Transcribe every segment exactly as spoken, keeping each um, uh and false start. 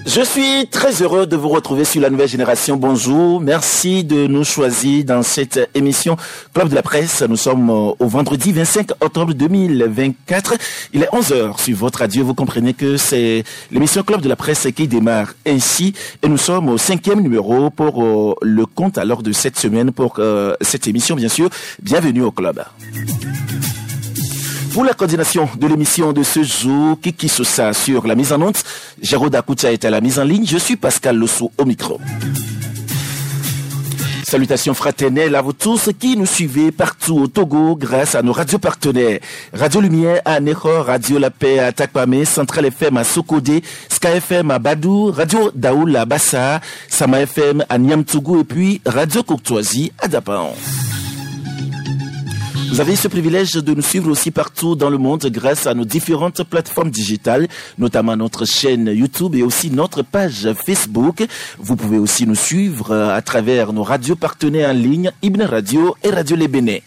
Je suis très heureux de vous retrouver sur la nouvelle génération. Bonjour, merci de nous choisir dans cette émission Club de la Presse. Nous sommes au vendredi vingt-cinq octobre deux mille vingt-quatre. Il est onze heures sur votre radio. Vous comprenez que c'est l'émission Club de la Presse qui démarre ainsi. Et nous sommes au cinquième numéro pour euh, le compte alors de cette semaine pour euh, cette émission, bien sûr. Bienvenue au club. Pour la coordination de l'émission de ce jour, Kiki Sosa sur la mise en onde, Jarod Akoutia est à la mise en ligne, je suis Pascal Lossou au micro. Salutations fraternelles à vous tous qui nous suivez partout au Togo grâce à nos radios partenaires. Radio Lumière à Neho, Radio La Paix à Takpame, Central F M à Sokodé, Sky F M à Badou, Radio Daoul à Bassa, Sama F M à Niamtougou et puis Radio Courtoisie à Dapan. Vous avez ce privilège de nous suivre aussi partout dans le monde grâce à nos différentes plateformes digitales, notamment notre chaîne YouTube et aussi notre page Facebook. Vous pouvez aussi nous suivre à travers nos radios partenaires en ligne, Ibn Radio et Radio Les Bénins.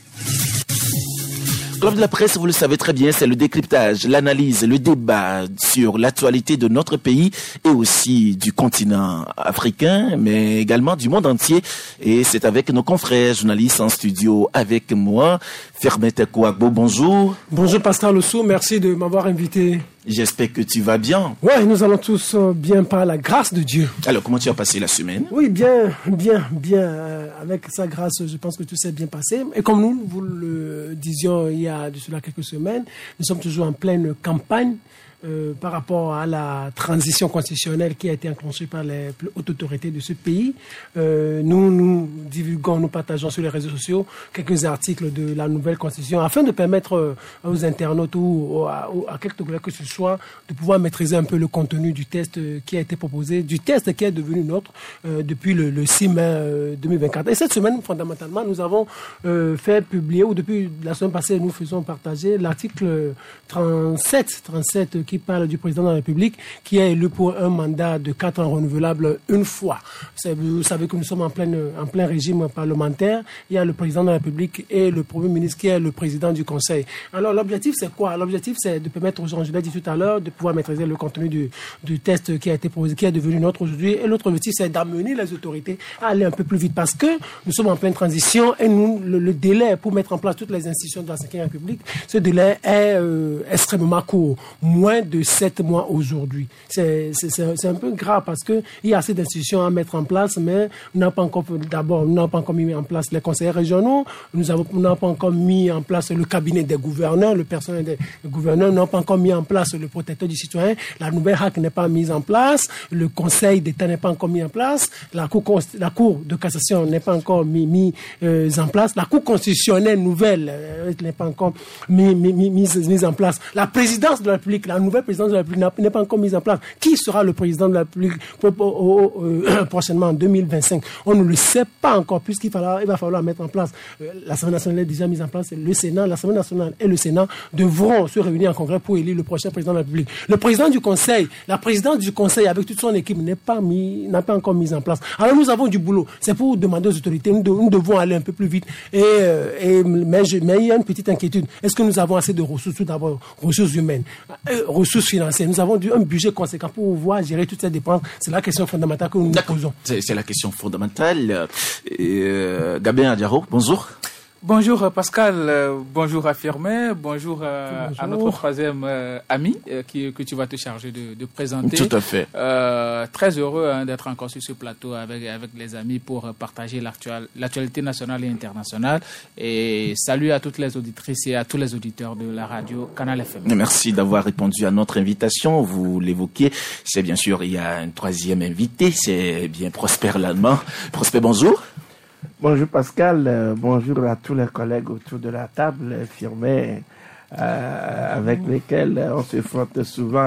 Club de la Presse, vous le savez très bien, c'est le décryptage, l'analyse, le débat sur l'actualité de notre pays et aussi du continent africain, mais également du monde entier. Et c'est avec nos confrères journalistes en studio avec moi. Fermette Kouagbo, bonjour. Bonjour Pascal Lossou, merci de m'avoir invité. J'espère que tu vas bien. Oui, nous allons tous bien par la grâce de Dieu. Alors, comment tu as passé la semaine? Oui, bien, bien, bien. Euh, avec sa grâce, je pense que tout s'est bien passé. Et comme nous, vous le disions il y a de cela quelques semaines, nous sommes toujours en pleine campagne euh, par rapport à la transition constitutionnelle qui a été enclenchée par les plus hautes autorités de ce pays. Euh, nous, nous divulguons, nous partageons sur les réseaux sociaux quelques articles de la nouvelle constitution afin de permettre euh, aux internautes ou, ou à, ou à quelque que ce soit de pouvoir maîtriser un peu le contenu du test euh, qui a été proposé, du test qui est devenu nôtre euh, depuis le, le six mai euh, deux mille vingt-quatre. Et cette semaine, fondamentalement, nous avons euh, fait publier, ou depuis la semaine passée, nous faisons partager l'article trente-sept, trente-sept qui parle du président de la République qui est élu pour un mandat de quatre ans renouvelable une fois. Vous savez que nous sommes en plein, en plein régime parlementaire. Il y a le président de la République et le Premier ministre qui est le président du Conseil. Alors l'objectif c'est quoi? L'objectif c'est de permettre aux gens, je l'ai dit tout à l'heure, de pouvoir maîtriser le contenu du, du test qui a été posé, qui est devenu nôtre aujourd'hui. Et l'autre objectif c'est d'amener les autorités à aller un peu plus vite parce que nous sommes en pleine transition et nous, le, le délai pour mettre en place toutes les institutions de la cinquième République, ce délai est euh, extrêmement court. Moins de sept mois aujourd'hui. C'est, c'est, c'est un peu grave parce qu'il y a assez d'institutions à mettre en place, mais nous n'avons pas encore, d'abord, nous n'avons pas encore mis en place les conseillers régionaux, nous n'avons pas encore mis en place le cabinet des gouverneurs, le personnel des gouverneurs, nous n'avons pas encore mis en place le protecteur du citoyen, la nouvelle H A C n'est pas mise en place, le conseil d'État n'est pas encore mis en place, la cour, la cour de cassation n'est pas encore mis, mis euh, en place, la cour constitutionnelle nouvelle euh, n'est pas encore mis, mis, mis, mise, mise en place, la présidence de la République, la nouvelle présidence de la République n'est pas encore mise en place. Qui sera le président de la République euh, prochainement en deux mille vingt-cinq? On ne le sait pas encore puisqu'il il va falloir mettre en place. Euh, L'Assemblée nationale est déjà mise en place. Le Sénat, l'Assemblée nationale et le Sénat devront se réunir en congrès pour élire le prochain président de la République. Le président du Conseil, la présidence du Conseil avec toute son équipe n'est pas mis, n'a pas encore mise en place. Alors nous avons du boulot. C'est pour demander aux autorités. Nous, de, nous devons aller un peu plus vite. Et, euh, et mais, je, mais il y a une petite inquiétude. Est-ce que nous avons assez de ressources? Tout d'abord, ressources humaines, euh, ressources financières. Nous avons un budget conséquent pour pouvoir gérer toutes ces dépenses. C'est la question fondamentale que nous nous posons. C'est, c'est la question fondamentale. Euh, Gabin Adjaro, bonjour. Bonjour Pascal, euh, bonjour à Firmin, bonjour, euh, bonjour à notre troisième euh, ami euh, qui, que tu vas te charger de, de présenter. Tout à fait. Euh, très heureux hein, d'être encore sur ce plateau avec, avec les amis pour partager l'actual, l'actualité nationale et internationale. Et salut à toutes les auditrices et à tous les auditeurs de la radio Canal F M. Merci d'avoir répondu à notre invitation. Vous l'évoquiez, c'est bien sûr, il y a un troisième invité, c'est bien Prosper Lallemand. Prosper, bonjour. Bonjour Pascal, euh, bonjour à tous les collègues autour de la table, Firmin, euh, avec lesquels on se frotte souvent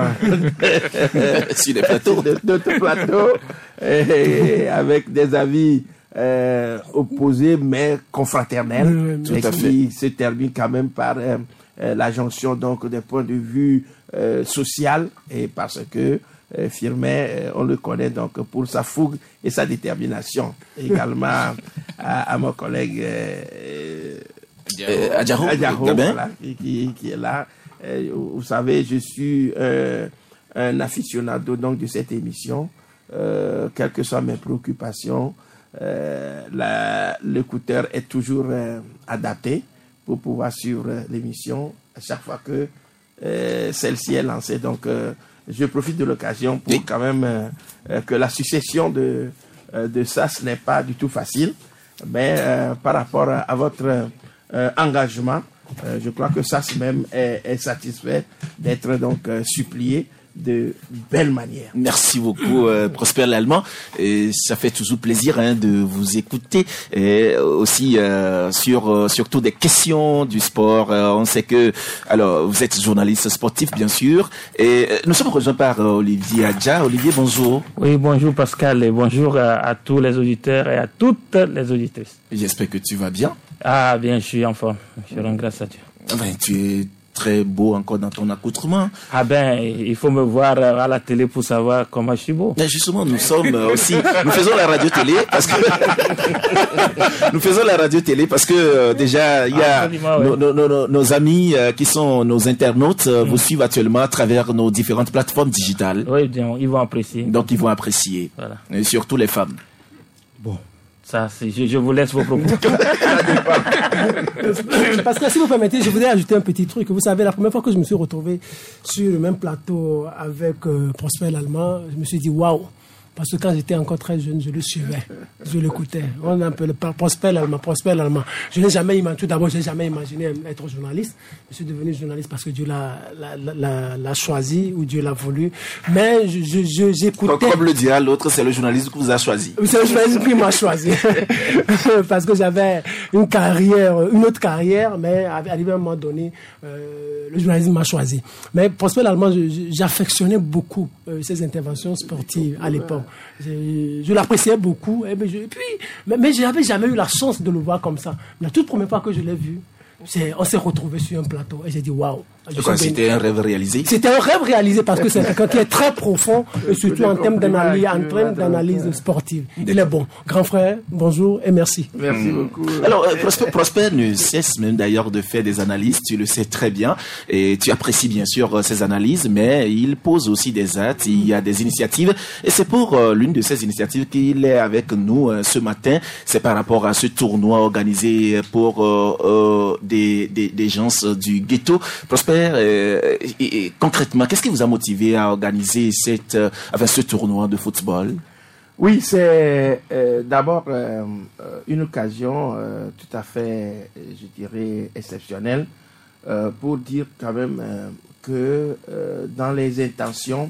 sur les plateaux, de, d'autres plateaux, et avec des avis euh, opposés mais confraternels, mmh, mais qui fait. se terminent quand même par euh, euh, la jonction donc des points de vue euh, social, et parce que Euh, Firmin, euh, on le connaît donc pour sa fougue et sa détermination. Également à, à mon collègue euh, euh, Adjaro, Adjaro voilà, qui, qui est là. Euh, vous savez, je suis euh, un aficionado donc de cette émission. euh, quelles que soient mes préoccupations, euh, la, l'écouteur est toujours euh, adapté pour pouvoir suivre l'émission à chaque fois que euh, celle-ci est lancée. Donc, euh, je profite de l'occasion pour quand même euh, que la succession de, euh, de ça, ce n'est pas du tout facile. Mais euh, par rapport à, à votre euh, engagement, euh, je crois que ça même est, est satisfait d'être donc euh, supplié de belle manière. Merci beaucoup, euh, Prosper Lallemand. Et ça fait toujours plaisir hein, de vous écouter. Et aussi euh, sur euh, surtout des questions du sport. Euh, on sait que alors vous êtes journaliste sportif bien sûr. Et euh, nous sommes rejoints par euh, Olivier Adja. Olivier, bonjour. Oui, bonjour Pascal et bonjour à, à tous les auditeurs et à toutes les auditrices. J'espère que tu vas bien. Ah bien, je suis en forme. Je rends grâce à Dieu. Enfin, tu es très beau encore dans ton accoutrement. Ah ben, il faut me voir à la télé pour savoir comment je suis beau. Mais justement, nous sommes aussi, nous faisons la radio-télé parce que nous faisons la radio-télé parce que euh, déjà il y a Absolument, nos, ouais. nos, nos, nos amis euh, qui sont nos internautes euh, mm. vous suivent actuellement à travers nos différentes plateformes digitales. Oui, bien, ils vont apprécier. Donc ils vont apprécier. Voilà. Et surtout les femmes. Bon. Ça, c'est, je, je vous laisse vos propos. Parce que si vous permettez, je voudrais ajouter un petit truc. Vous savez, la première fois que je me suis retrouvé sur le même plateau avec euh, Prosper Lallemand, je me suis dit waouh. Parce que quand j'étais encore très jeune, je le suivais, je l'écoutais. On appelle Prosper Lallemand, Prosper Lallemand. Je n'ai jamais imaginé, tout d'abord, je n'ai jamais imaginé être journaliste. Je suis devenu journaliste parce que Dieu l'a, l'a, l'a, l'a choisi ou Dieu l'a voulu. Mais je, je, je, j'écoutais. Comme le dit l'autre, c'est le journaliste qui vous a choisi. C'est le journaliste qui m'a choisi. Parce que j'avais une carrière, une autre carrière, mais arrivé à un moment donné, euh, le journalisme m'a choisi. Mais Prosper Lallemand, j'affectionnais beaucoup euh, ses interventions sportives à l'époque. Je, je l'appréciais beaucoup. Et puis, et puis, mais, mais je n'avais jamais eu la chance de le voir comme ça. La toute première fois que je l'ai vu, c'est, on s'est retrouvés sur un plateau et j'ai dit waouh. C'était un rêve réalisé. C'était un rêve réalisé parce que c'est quelqu'un qui est très profond et surtout en termes d'analyse, en termes d'analyse sportive. Il est bon. Grand frère, bonjour et merci. Merci beaucoup. Alors, euh, Prosper, Prosper ne cesse même d'ailleurs de faire des analyses, tu le sais très bien, et tu apprécies bien sûr ces analyses, mais il pose aussi des actes, il y a des initiatives, et c'est pour euh, l'une de ces initiatives qu'il est avec nous euh, ce matin, c'est par rapport à ce tournoi organisé pour euh, euh, des, des, des gens du ghetto. Prosper, Euh, et, et, concrètement, qu'est-ce qui vous a motivé à organiser cette, euh, enfin, ce tournoi de football? Oui, c'est euh, d'abord euh, une occasion euh, tout à fait, je dirais, exceptionnelle euh, pour dire quand même euh, que euh, dans les intentions,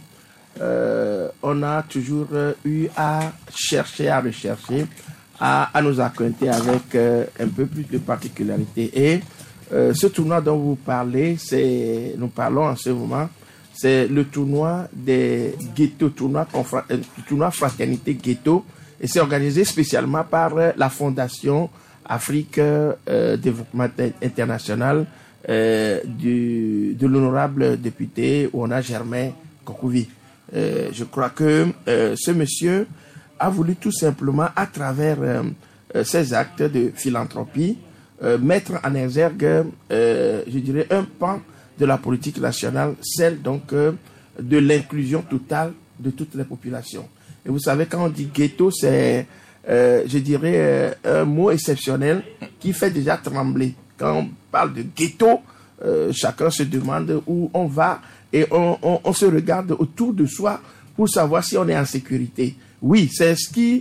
euh, on a toujours eu à chercher, à rechercher, à, à nous acquainter avec euh, un peu plus de particularité. Et Euh, ce tournoi dont vous parlez, c'est, nous parlons en ce moment, c'est le tournoi des ghettos, tournoi, confra, euh, tournoi Fraternité Ghetto, et c'est organisé spécialement par euh, la Fondation Afrique euh, Développement International euh, du, de l'honorable député Ouna Germain Kokovi. Euh, je crois que euh, ce monsieur a voulu tout simplement, à travers euh, euh, ses actes de philanthropie, Euh, mettre en exergue, euh, je dirais, un pan de la politique nationale, celle donc euh, de l'inclusion totale de toutes les populations. Et vous savez, quand on dit ghetto, c'est, euh, je dirais, euh, un mot exceptionnel qui fait déjà trembler. Quand on parle de ghetto, euh, chacun se demande où on va et on, on, on se regarde autour de soi pour savoir si on est en sécurité. Oui, c'est ce qui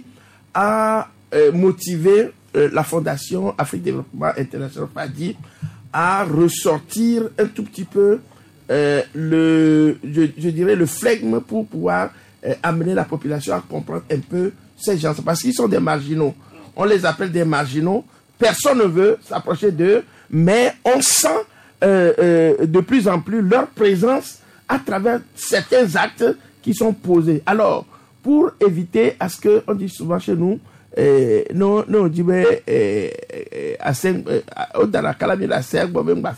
a euh, motivé la Fondation Afrique Développement International F A D I à ressortir un tout petit peu euh, le, je, je dirais le flegme pour pouvoir euh, amener la population à comprendre un peu ces gens, parce qu'ils sont des marginaux. On les appelle des marginaux. Personne ne veut s'approcher d'eux, mais on sent euh, euh, de plus en plus leur présence à travers certains actes qui sont posés. Alors, pour éviter à ce que, on dit souvent chez nous, Eh, no no jibe eh, eh, asen eh, dans la calamité la serre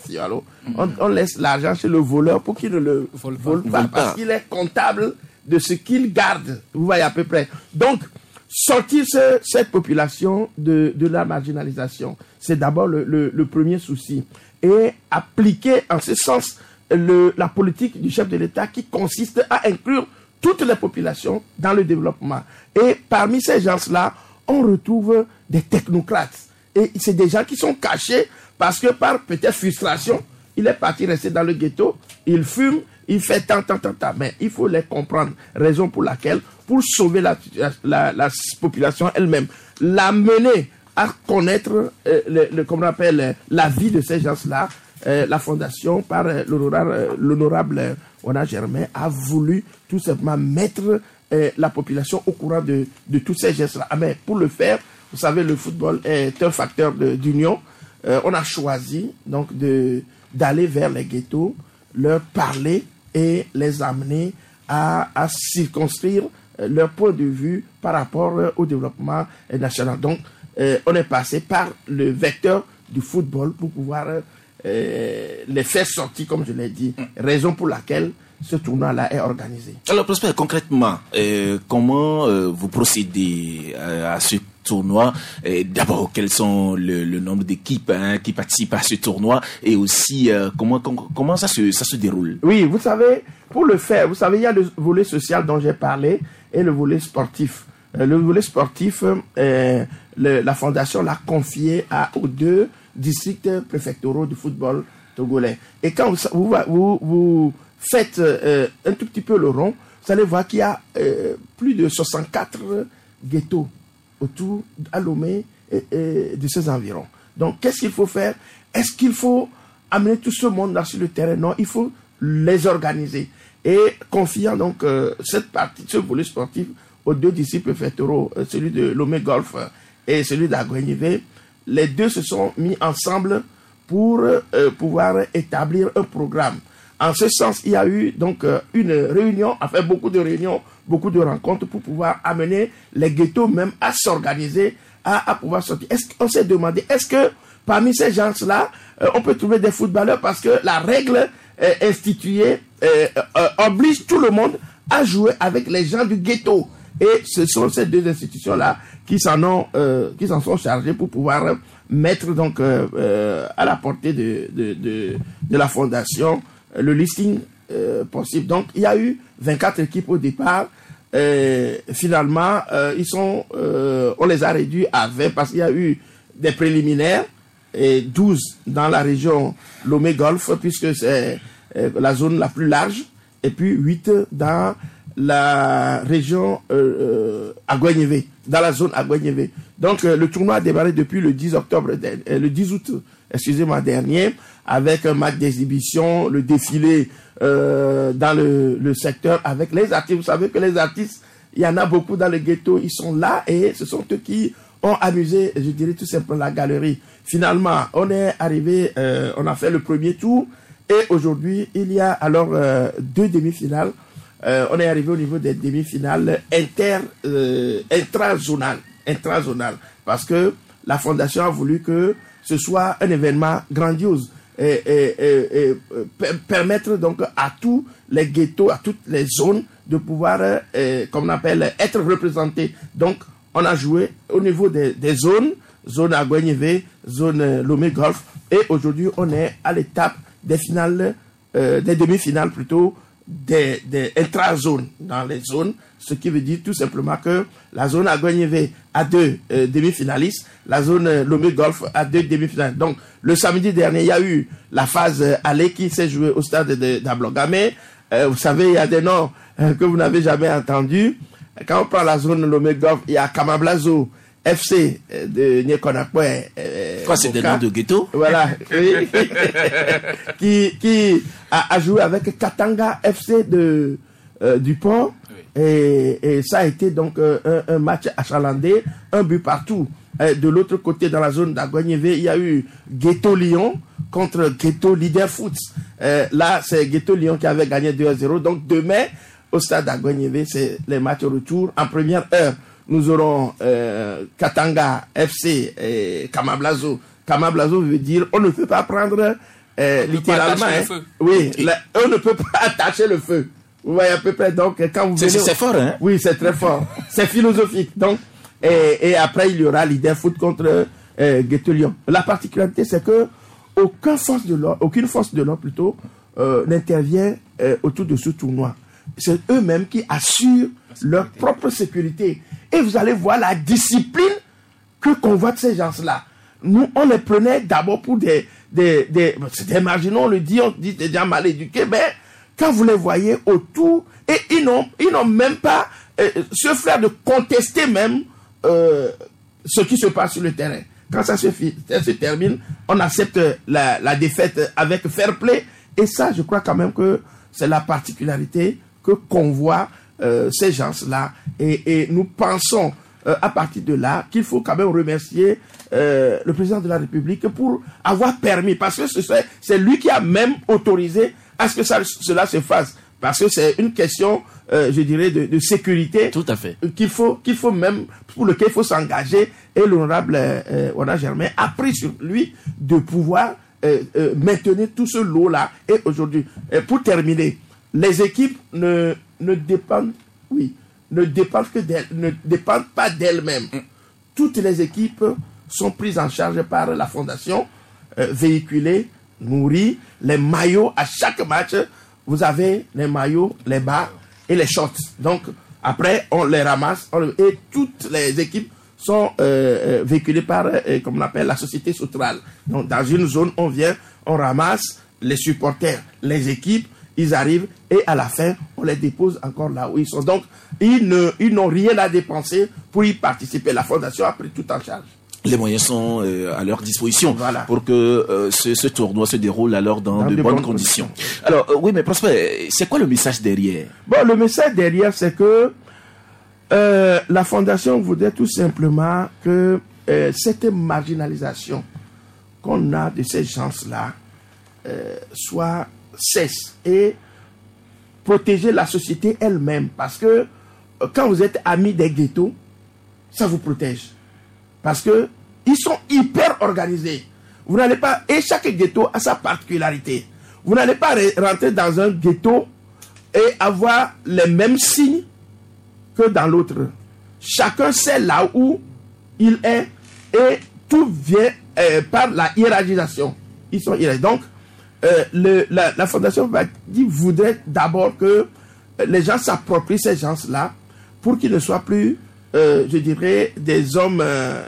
on, on laisse l'argent chez le voleur pour qu'il ne le vole, vole pas, pas parce qu'il est comptable de ce qu'il garde, vous voyez à peu près. Donc sortir ce, cette population de, de la marginalisation, c'est d'abord le, le, le premier souci, et appliquer en ce sens le, la politique du chef de l'État qui consiste à inclure toutes les populations dans le développement. Et parmi ces gens-là, on retrouve des technocrates. Et c'est des gens qui sont cachés parce que par peut-être frustration, il est parti rester dans le ghetto, il fume, il fait tant, tant, tant, tant. Mais il faut les comprendre. Raison pour laquelle, pour sauver la, la, la population elle-même, l'amener à connaître, euh, le, le, comme on appelle, euh, la vie de ces gens-là, euh, la fondation, par euh, l'honorable, euh, l'honorable euh, Ona Germain, a voulu tout simplement mettre euh, la population au courant de, de tous ces gestes-là. Ah, mais pour le faire, vous savez, le football est un facteur de, d'union. Euh, on a choisi donc de, d'aller vers les ghettos, leur parler et les amener à, à circonscrire euh, leur point de vue par rapport euh, au développement euh, national. Donc, euh, on est passé par le vecteur du football pour pouvoir euh, les faire sortir, comme je l'ai dit. Raison pour laquelle ce tournoi-là est organisé. Alors, Prosper, concrètement, euh, comment euh, vous procédez euh, à ce tournoi? Et d'abord, quels sont le, le nombre d'équipes hein, qui participent à ce tournoi et aussi euh, comment, comment comment ça se ça se déroule? Oui, vous savez, pour le faire, vous savez, il y a le volet social dont j'ai parlé et le volet sportif. Euh, le volet sportif, euh, le, la fondation l'a confié à aux deux districts préfectoraux du football togolais. Et quand vous vous, vous, vous faites euh, un tout petit peu le rond, vous allez voir qu'il y a euh, plus de soixante-quatre ghettos autour à Lomé et, et de ses environs. Donc, qu'est-ce qu'il faut faire? Est-ce qu'il faut amener tout ce monde là sur le terrain? Non, il faut les organiser. Et confiant donc euh, cette partie, ce volet sportif aux deux disciples préfectoraux, euh, celui de Lomé Golf et celui d'Aguenivé, les deux se sont mis ensemble pour euh, pouvoir établir un programme. En ce sens, il y a eu donc euh, une réunion, enfin beaucoup de réunions, beaucoup de rencontres pour pouvoir amener les ghettos même à s'organiser, à, à pouvoir sortir. Est-ce qu'on s'est demandé, est-ce que parmi ces gens-là, euh, on peut trouver des footballeurs parce que la règle euh, instituée euh, euh, oblige tout le monde à jouer avec les gens du ghetto. Et ce sont ces deux institutions-là qui s'en ont, euh, qui s'en sont chargées pour pouvoir mettre donc euh, euh, à la portée de, de, de, de la fondation le listing euh, possible. Donc, il y a eu vingt-quatre équipes au départ. Euh, finalement, euh, ils sont, euh, on les a réduits à vingt parce qu'il y a eu des préliminaires et douze dans la région Lomé Golf puisque c'est euh, la zone la plus large et puis huit dans la région euh, Aguenivé, dans la zone Aguenivé. Donc, euh, le tournoi a démarré depuis le dix octobre, euh, le dix août, excusez-moi, dernier, avec un match d'exhibition, le défilé euh, dans le, le secteur avec les artistes. Vous savez que les artistes, il y en a beaucoup dans le ghetto, ils sont là et ce sont eux qui ont amusé, je dirais tout simplement, la galerie. Finalement, on est arrivé, euh, on a fait le premier tour et aujourd'hui, il y a alors euh, deux demi-finales. Euh, on est arrivé au niveau des demi-finales inter, euh, intrazonales, intrazonales, parce que la fondation a voulu que ce soit un événement grandiose. Et, et, et, et permettre donc à tous les ghettos, à toutes les zones de pouvoir, euh, comme on appelle, être représentés. Donc, on a joué au niveau des, des zones, zone Aguenivé, zone euh, Lomé Golf, et aujourd'hui, on est à l'étape des finales, euh, des demi-finales plutôt, des, des intra-zones dans les zones, ce qui veut dire tout simplement que la zone Aguenivé a deux euh, demi-finalistes, la zone euh, Lomé Golf a deux demi-finalistes. Donc, le samedi dernier, il y a eu la phase euh, aller qui s'est jouée au stade de d'Ablogame. Euh, vous savez, il y a des noms euh, que vous n'avez jamais entendus. Quand on prend la zone Lomé Golf, il y a Kamablazo, F C euh, de Nyekonakwe. Euh, Quoi, c'est des noms de ghetto? Voilà. Oui. qui qui a, a joué avec Katanga F C de euh, du Port. Oui. Et, et ça a été donc euh, un, un match achalandé, un but partout. Et de l'autre côté, dans la zone d'Aguenivé, il y a eu Ghetto Lyon contre Ghetto Leader Foot. Euh, là, c'est Ghetto Lyon qui avait gagné deux à zéro. Donc demain, au stade d'Aguenivé, c'est les matchs au retour. En première heure, nous aurons euh, Katanga F C et Kamablazo. Kamablazo veut dire on ne peut pas prendre euh, littéralement. Hein, oui, la, on ne peut pas attacher le feu. Vous voyez à peu près. Donc quand vous c'est, venez, c'est fort, hein? Oui, c'est très fort. C'est philosophique. Donc et, et après il y aura Leader Foot contre euh, Ghetto Lyon. La particularité c'est que aucune force de l'ordre, aucune force de l'ordre plutôt euh, n'intervient euh, autour de ce tournoi. c'est eux-mêmes qui assurent leur propre sécurité. Et vous allez voir la discipline que convoitent ces gens-là. Nous, on les prenait d'abord pour des, des, des, des marginaux, on le dit, on dit des gens mal éduqués, mais quand vous les voyez autour, et ils n'ont, ils n'ont même pas euh, ce flair de contester même euh, ce qui se passe sur le terrain. Quand ça se, ça se termine, on accepte la, la défaite avec fair play. Et ça, je crois quand même que c'est la particularité que convoient euh, ces gens-là. Et, et nous pensons euh, à partir de là qu'il faut quand même remercier euh, le président de la République pour avoir permis, parce que c'est, c'est lui qui a même autorisé à ce que ça, cela se fasse. Parce que c'est une question, euh, je dirais, de, de sécurité. Tout à fait. Qu'il faut, qu'il faut même, pour lequel il faut s'engager. Et l'honorable euh, Ona Germain a pris sur lui de pouvoir euh, euh, maintenir tout ce lot-là. Et aujourd'hui, euh, pour terminer, les équipes ne, ne dépendent, oui, ne dépendent que d'elles, ne dépendent pas d'elles-mêmes. Mm. Toutes les équipes sont prises en charge par la fondation, euh, véhiculées, nourries, les maillots à chaque match. Vous avez les maillots, les bas et les shorts. Donc, après, on les ramasse. On, et toutes les équipes sont euh, euh, véhiculées par, euh, comme on appelle, la société Soutral. Donc, dans une zone, on vient, on ramasse les supporters, les équipes, ils arrivent et à la fin, on les dépose encore là où ils sont. Donc, ils, ne, ils n'ont rien à dépenser pour y participer. La fondation a pris tout en charge. Les moyens sont euh, à leur disposition voilà. pour que euh, ce, ce tournoi se déroule alors dans, dans de, de bonnes, bonnes conditions. conditions. Alors, euh, oui, mais Prosper, c'est quoi le message derrière? Bon, le message derrière, c'est que euh, la Fondation voudrait tout simplement que euh, cette marginalisation qu'on a de ces gens-là euh, soit cesse et protéger la société elle-même. Parce que euh, quand vous êtes amis des ghettos, ça vous protège. Parce que ils sont hyper organisés. Vous n'allez pas, et chaque ghetto a sa particularité. Vous n'allez pas rentrer dans un ghetto et avoir les mêmes signes que dans l'autre. Chacun sait là où il est et tout vient euh, par la hiérarchisation. Ils sont hiérarchisés. Donc, euh, le, la, la Fondation va dire, voudrait d'abord que les gens s'approprient ces gens-là pour qu'ils ne soient plus Euh, je dirais, des hommes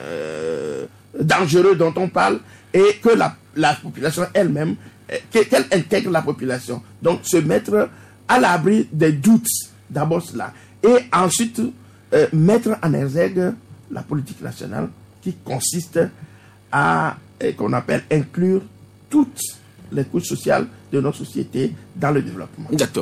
euh, dangereux dont on parle et que la, la population elle-même, euh, qu'elle intègre la population. Donc, se mettre à l'abri des doutes, d'abord cela. Et ensuite, euh, mettre en exergue la politique nationale qui consiste à, euh, qu'on appelle, inclure toutes les couches sociales de notre société dans le développement. D'accord.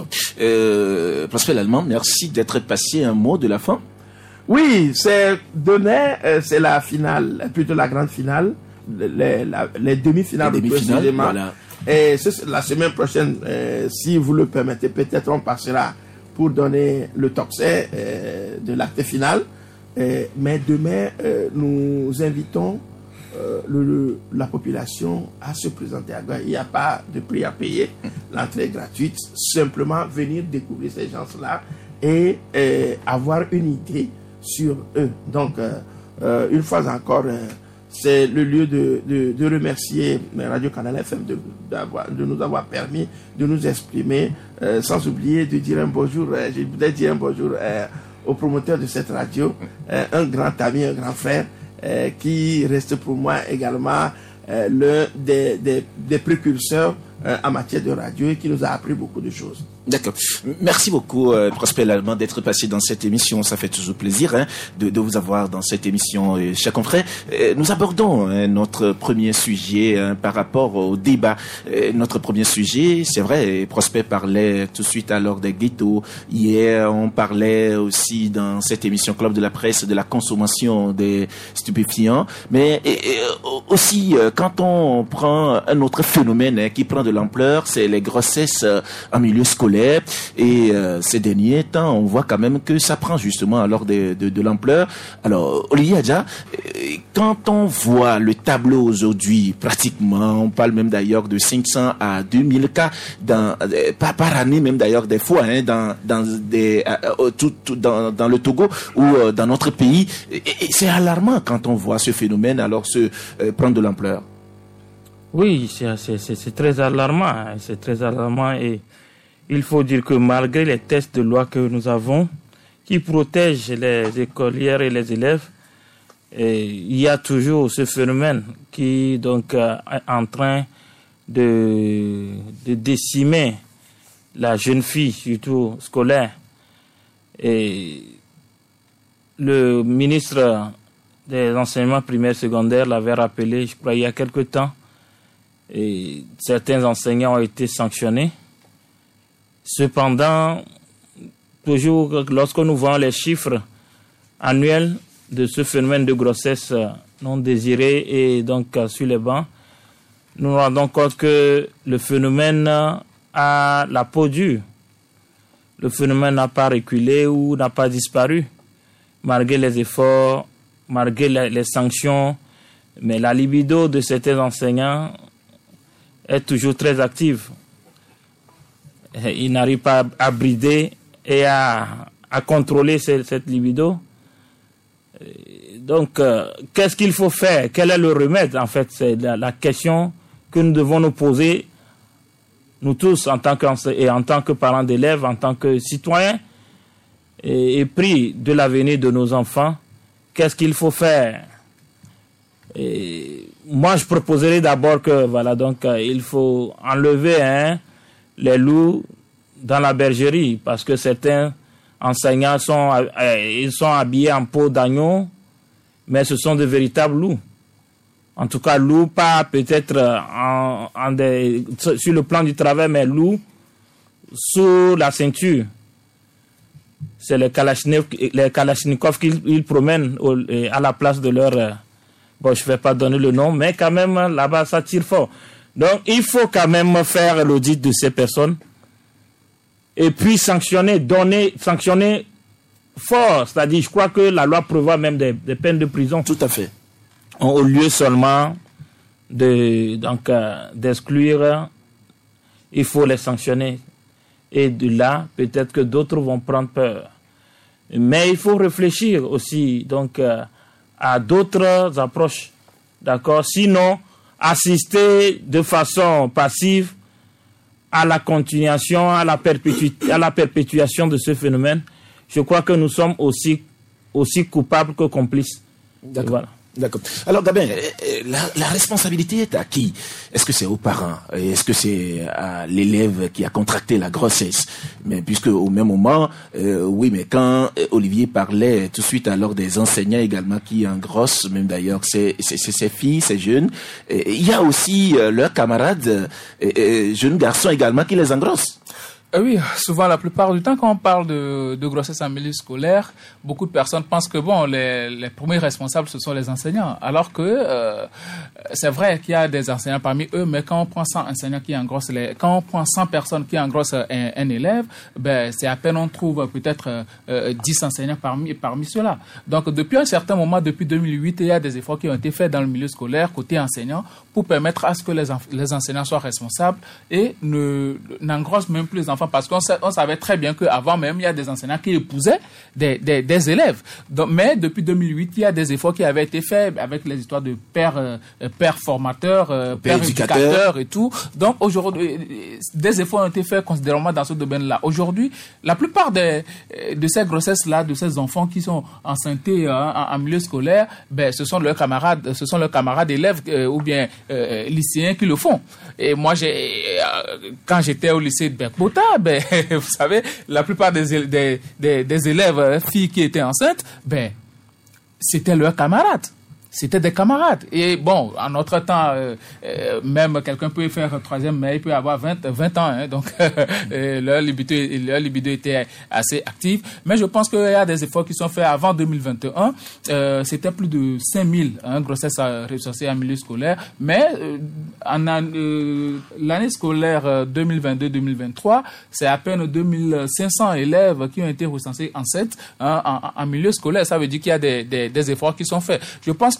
Euh, Prosper Lallemand, merci d'être passé un mot de la fin. Oui, c'est demain, euh, c'est la finale, plutôt la grande finale, les, la, les demi-finales, les demi-finales, voilà. Et la semaine prochaine, euh, si vous le permettez, peut-être on passera pour donner le top set euh, de l'acte final. Euh, mais demain, euh, nous invitons euh, le, le, la population à se présenter à Goa. Il n'y a pas de prix à payer, l'entrée est gratuite, simplement venir découvrir ces gens-là et euh, avoir une idée sur eux. Donc, euh, euh, une fois encore, euh, c'est le lieu de, de, de remercier Radio Canal F M de, de nous avoir permis de nous exprimer, euh, sans oublier de dire un bonjour, euh, je voudrais dire un bonjour euh, au promoteur de cette radio, euh, un grand ami, un grand frère, euh, qui reste pour moi également euh, l'un des, des, des précurseurs euh, en matière de radio et qui nous a appris beaucoup de choses. D'accord. Merci beaucoup, euh, Prosper Lallemand, d'être passé dans cette émission. Ça fait toujours plaisir hein, de, de vous avoir dans cette émission, euh, chers confrères. Euh, nous abordons hein, notre premier sujet hein, par rapport au débat. Euh, notre premier sujet, c'est vrai, Prosper parlait tout de suite alors des ghettos. Hier, on parlait aussi dans cette émission Club de la Presse de la consommation des stupéfiants. Mais et, et, aussi, euh, quand on prend un autre phénomène hein, qui prend de l'ampleur, c'est les grossesses euh, en milieu scolaire. Et euh, ces derniers temps, on voit quand même que ça prend justement alors de, de, de l'ampleur. Alors, Olivier Adja, quand on voit le tableau aujourd'hui, pratiquement, on parle même d'ailleurs de cinq cents à deux mille cas dans, par, par année, même d'ailleurs des fois, hein, dans, dans, des, euh, tout, tout, dans, dans le Togo ou euh, dans notre pays. Et, et c'est alarmant quand on voit ce phénomène alors se euh, prendre de l'ampleur. Oui, c'est, c'est, c'est très alarmant. Hein, c'est très alarmant et il faut dire que malgré les textes de loi que nous avons, qui protègent les écolières et les élèves, et il y a toujours ce phénomène qui donc euh, est en train de, de décimer la jeune fille, surtout scolaire. Et le ministre des enseignements primaires et secondaires l'avait rappelé, je crois, il y a quelque temps, et certains enseignants ont été sanctionnés. Cependant, toujours lorsque nous voyons les chiffres annuels de ce phénomène de grossesse non désirée et donc sur les bancs, nous nous rendons compte que le phénomène a la peau dure. Le phénomène n'a pas reculé ou n'a pas disparu, malgré les efforts, malgré les, les sanctions. Mais la libido de certains enseignants est toujours très active. Ils n'arrivent pas à brider et à, à contrôler cette, cette libido. Donc, euh, qu'est-ce qu'il faut faire? Quel est le remède? En fait, c'est la, la question que nous devons nous poser, nous tous, en tant que, et en tant que parents d'élèves, en tant que citoyens, et, et pris de l'avenir de nos enfants. Qu'est-ce qu'il faut faire? Et moi, je proposerais d'abord que, voilà, donc, euh, il faut enlever hein, les loups dans la bergerie, parce que certains enseignants sont, euh, ils sont habillés en peau d'agneau, mais ce sont de véritables loups. En tout cas, loups pas peut-être en, en des, sur le plan du travail, mais loups sous la ceinture. C'est les Kalachnikov, les Kalachnikov qu'ils ils promènent au, à la place de leur... Euh, bon, je ne vais pas donner le nom, mais quand même, là-bas, ça tire fort. Donc, il faut quand même faire l'audit de ces personnes et puis sanctionner, donner, sanctionner fort. C'est-à-dire, je crois que la loi prévoit même des, des peines de prison. Tout à fait. Au lieu seulement de, donc, euh, d'exclure, il faut les sanctionner. Et de là, peut-être que d'autres vont prendre peur. Mais il faut réfléchir aussi donc, euh, à d'autres approches. D'accord? Sinon, assister de façon passive à la continuation, à la, perpétu- à la perpétuation de ce phénomène, je crois que nous sommes aussi, aussi coupables que complices. D'accord. Voilà. D'accord. Alors, Gabin, la, la responsabilité est à qui? Est-ce que c'est aux parents? Est-ce que c'est à l'élève qui a contracté la grossesse? Mais puisque au même moment, euh, oui, mais quand Olivier parlait tout de suite alors des enseignants également qui engrossent, même d'ailleurs c'est ces filles, ces jeunes, et, il y a aussi euh, leurs camarades, et, et, jeunes garçons également qui les engrossent. Euh, oui, souvent, la plupart du temps, quand on parle de, de grossesse en milieu scolaire, beaucoup de personnes pensent que bon, les, les premiers responsables, ce sont les enseignants. Alors que euh, c'est vrai qu'il y a des enseignants parmi eux, mais quand on prend cent enseignants qui engrossent, les, quand on prend cent personnes qui engrossent un, un élève, ben c'est à peine on trouve peut-être euh, dix enseignants parmi parmi ceux-là. Donc depuis un certain moment, depuis deux mille huit, il y a des efforts qui ont été faits dans le milieu scolaire côté enseignants pour permettre à ce que les, les enseignants soient responsables et ne n'engrossent même plus les enfants. Parce qu'on on savait très bien qu'avant même, il y a des enseignants qui épousaient des, des, des élèves. Donc, mais depuis deux mille huit, il y a des efforts qui avaient été faits avec les histoires de pères, euh, pères formateurs, euh, pères éducateurs. éducateurs et tout. Donc aujourd'hui, des efforts ont été faits considérablement dans ce domaine-là. Aujourd'hui, la plupart des, de ces grossesses-là, de ces enfants qui sont enceintés hein, en, en milieu scolaire, ben, ce sont leurs camarades, ce sont leurs camarades élèves euh, ou bien euh, lycéens qui le font. Et moi, j'ai, euh, quand j'étais au lycée de Berkbota, ben, vous savez, la plupart des, des, des, des élèves filles qui étaient enceintes, ben, c'était leurs camarades. C'était des camarades. Et bon, en notre temps, euh, euh, même quelqu'un peut faire un troisième, mais il peut avoir vingt, vingt ans. Hein, donc, euh, leur, libido, leur libido était assez active. Mais je pense qu'il y a des efforts qui sont faits avant deux mille vingt et un. Euh, c'était plus de cinq mille hein, grossesses recensées en milieu scolaire. Mais euh, en euh, l'année scolaire deux mille vingt-deux deux mille vingt-trois, c'est à peine deux mille cinq cents élèves qui ont été recensés enceintes hein, en, en milieu scolaire. Ça veut dire qu'il y a des, des, des efforts qui sont faits. Je pense que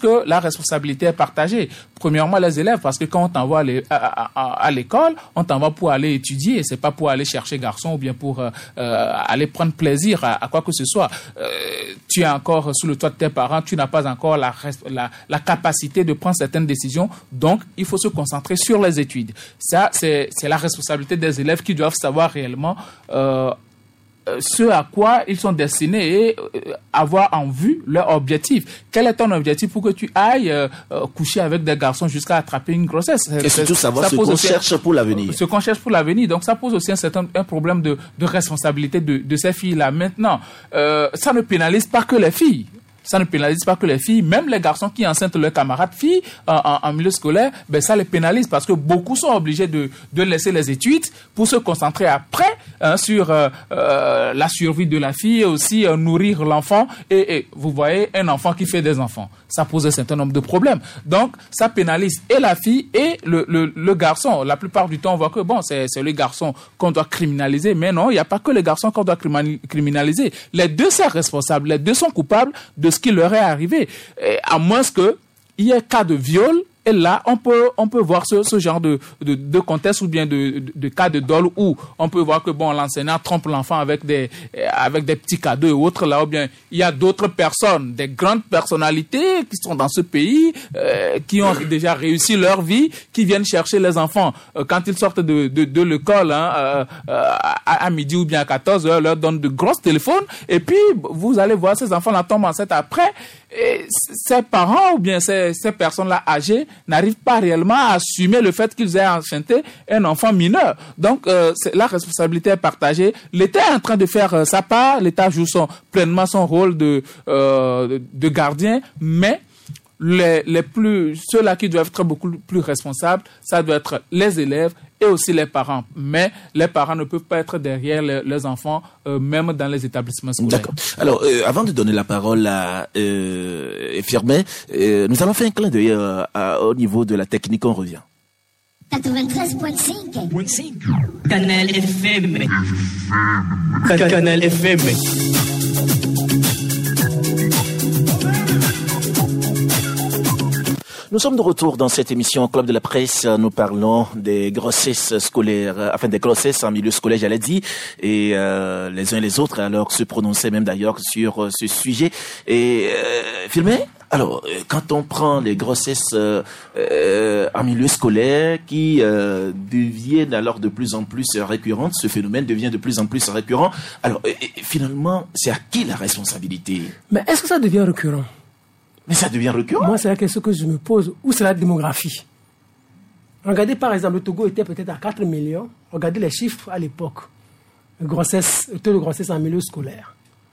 que la responsabilité est partagée. Premièrement, les élèves, parce que quand on t'envoie à, l'é- à, à, à l'école, on t'envoie pour aller étudier, c'est pas pour aller chercher garçon ou bien pour euh, euh, aller prendre plaisir à, à quoi que ce soit. Euh, tu es encore sous le toit de tes parents, tu n'as pas encore la, la, la capacité de prendre certaines décisions, donc il faut se concentrer sur les études. Ça, c'est, c'est la responsabilité des élèves qui doivent savoir réellement euh, ce à quoi ils sont destinés et avoir en vue leur objectif. Quel est ton objectif pour que tu ailles euh, coucher avec des garçons jusqu'à attraper une grossesse? Et surtout savoir ce qu'on cherche pour l'avenir. Ce qu'on cherche pour l'avenir. Donc ça pose aussi un certain un problème de, de responsabilité de, de ces filles-là. Maintenant, euh, ça ne pénalise pas que les filles. Ça ne pénalise pas que les filles, même les garçons qui enceintent leurs camarades filles en, en, en milieu scolaire, ben ça les pénalise parce que beaucoup sont obligés de, de laisser les études pour se concentrer après hein, sur euh, euh, la survie de la fille et aussi euh, nourrir l'enfant. Et, et vous voyez, un enfant qui fait des enfants, ça pose un certain nombre de problèmes. Donc, ça pénalise et la fille et le, le, le garçon. La plupart du temps, on voit que bon, c'est, c'est le garçon qu'on doit criminaliser, mais non, il n'y a pas que les garçons qu'on doit criminaliser. Les deux sont responsables, les deux sont coupables de ce qui leur est arrivé, et à moins qu'il y ait cas de viol. Et là, on peut, on peut voir ce, ce genre de, de, de contexte ou bien de, de, de cas de dol où on peut voir que bon, l'enseignant trompe l'enfant avec des, avec des petits cadeaux et autres là, ou bien il y a d'autres personnes, des grandes personnalités qui sont dans ce pays, euh, qui ont déjà réussi leur vie, qui viennent chercher les enfants euh, quand ils sortent de, de, de l'école, hein, euh, euh, à, à midi ou bien à quatorze heures, leur donnent de gros téléphones et puis vous allez voir ces enfants là tombent enceintes après. Et ces parents ou bien ces, ces personnes-là âgées n'arrivent pas réellement à assumer le fait qu'ils aient enchanté un enfant mineur. Donc, euh, c'est, la responsabilité est partagée. L'État est en train de faire euh, sa part. L'État joue son, pleinement son rôle de, euh, de, de gardien, mais les, les plus, ceux-là qui doivent être beaucoup plus responsables, ça doit être les élèves et aussi les parents. Mais les parents ne peuvent pas être derrière les, les enfants, euh, même dans les établissements scolaires. D'accord. Alors, euh, avant de donner la parole à euh, Firmin, euh, nous allons faire un clin d'œil euh, à, au niveau de la technique. On revient. quatre-vingt-treize virgule cinq Canal F M. Canal F M. Nous sommes de retour dans cette émission Club de la Presse. Nous parlons des grossesses scolaires, enfin des grossesses en milieu scolaire, j'allais dire, et euh, les uns et les autres alors se prononçaient même d'ailleurs sur euh, ce sujet. Et euh, Firmin, alors euh, quand on prend les grossesses euh, euh, en milieu scolaire qui euh, deviennent alors de plus en plus récurrentes, ce phénomène devient de plus en plus récurrent. Alors euh, finalement, c'est à qui la responsabilité? Mais est-ce que ça devient récurrent? Mais ça devient récurrent. Moi, c'est la question que je me pose. Où c'est la démographie? Regardez, par exemple, le Togo était peut-être à quatre millions. Regardez les chiffres à l'époque. Le, grossesse, le taux de grossesse en milieu scolaire.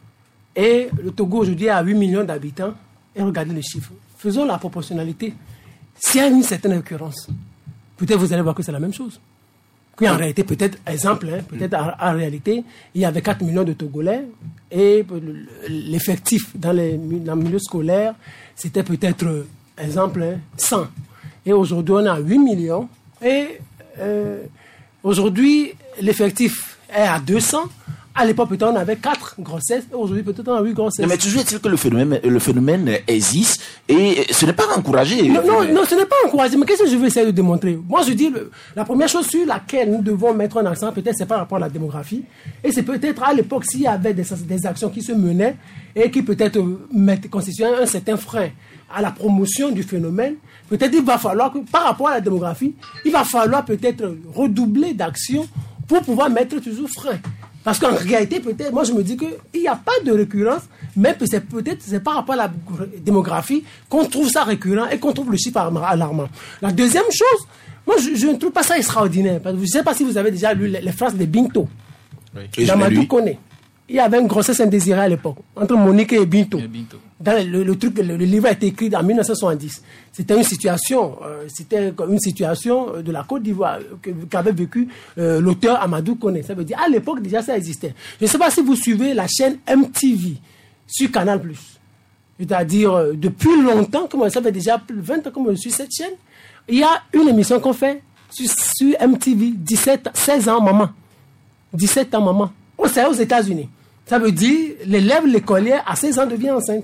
Et le Togo, aujourd'hui, est à huit millions d'habitants. Et regardez les chiffres. Faisons la proportionnalité. S'il y a une certaine récurrence, peut-être vous allez voir que c'est la même chose. Puis en réalité, peut-être, exemple, hein, peut-être en, en réalité, il y avait quatre millions de Togolais et l'effectif dans, les, dans le milieu scolaire, c'était peut-être, exemple, hein, cent. Et aujourd'hui, on a huit millions et euh, aujourd'hui, l'effectif est à deux cents. À l'époque, peut-être, on avait quatre grossesses. Aujourd'hui, peut-être, on a huit grossesses. Mais toujours est-il que le phénomène, le phénomène existe et ce n'est pas encouragé. Non, non, non, ce n'est pas encouragé. Mais qu'est-ce que je veux essayer de démontrer? Moi, je dis, le, la première chose sur laquelle nous devons mettre un accent, peut-être, c'est par rapport à la démographie. Et c'est peut-être, à l'époque, s'il y avait des, des actions qui se menaient et qui peut-être constituaient un certain frein à la promotion du phénomène, peut-être il va falloir que, par rapport à la démographie, il va falloir peut-être redoubler d'actions pour pouvoir mettre toujours frein. Parce qu'en réalité, peut-être, moi je me dis qu'il n'y a pas de récurrence, mais c'est peut-être c'est par rapport à la démographie qu'on trouve ça récurrent et qu'on trouve le chiffre alarmant. La deuxième chose, moi je, je ne trouve pas ça extraordinaire. Parce que je ne sais pas si vous avez déjà lu les, les phrases de Binto. Oui. Damadou connaît. Il y avait une grossesse indésirée à l'époque, entre Monique et Binto. Et Binto. Dans le, le, truc, le, le livre a été écrit en mille neuf cent soixante-dix. C'était une situation, euh, c'était une situation de la Côte d'Ivoire que, qu'avait vécu euh, l'auteur Amadou Koné. Ça veut dire, à l'époque, déjà, ça existait. Je ne sais pas si vous suivez la chaîne M T V sur Canal plus. C'est-à-dire, euh, depuis longtemps, comme ça fait déjà plus de vingt ans que je suis cette chaîne, il y a une émission qu'on fait sur, sur M T V, dix-sept, seize ans, maman. dix-sept ans, maman. C'est aux États-Unis. Ça veut dire, l'élève, l'écolière, à seize ans, devient enceinte.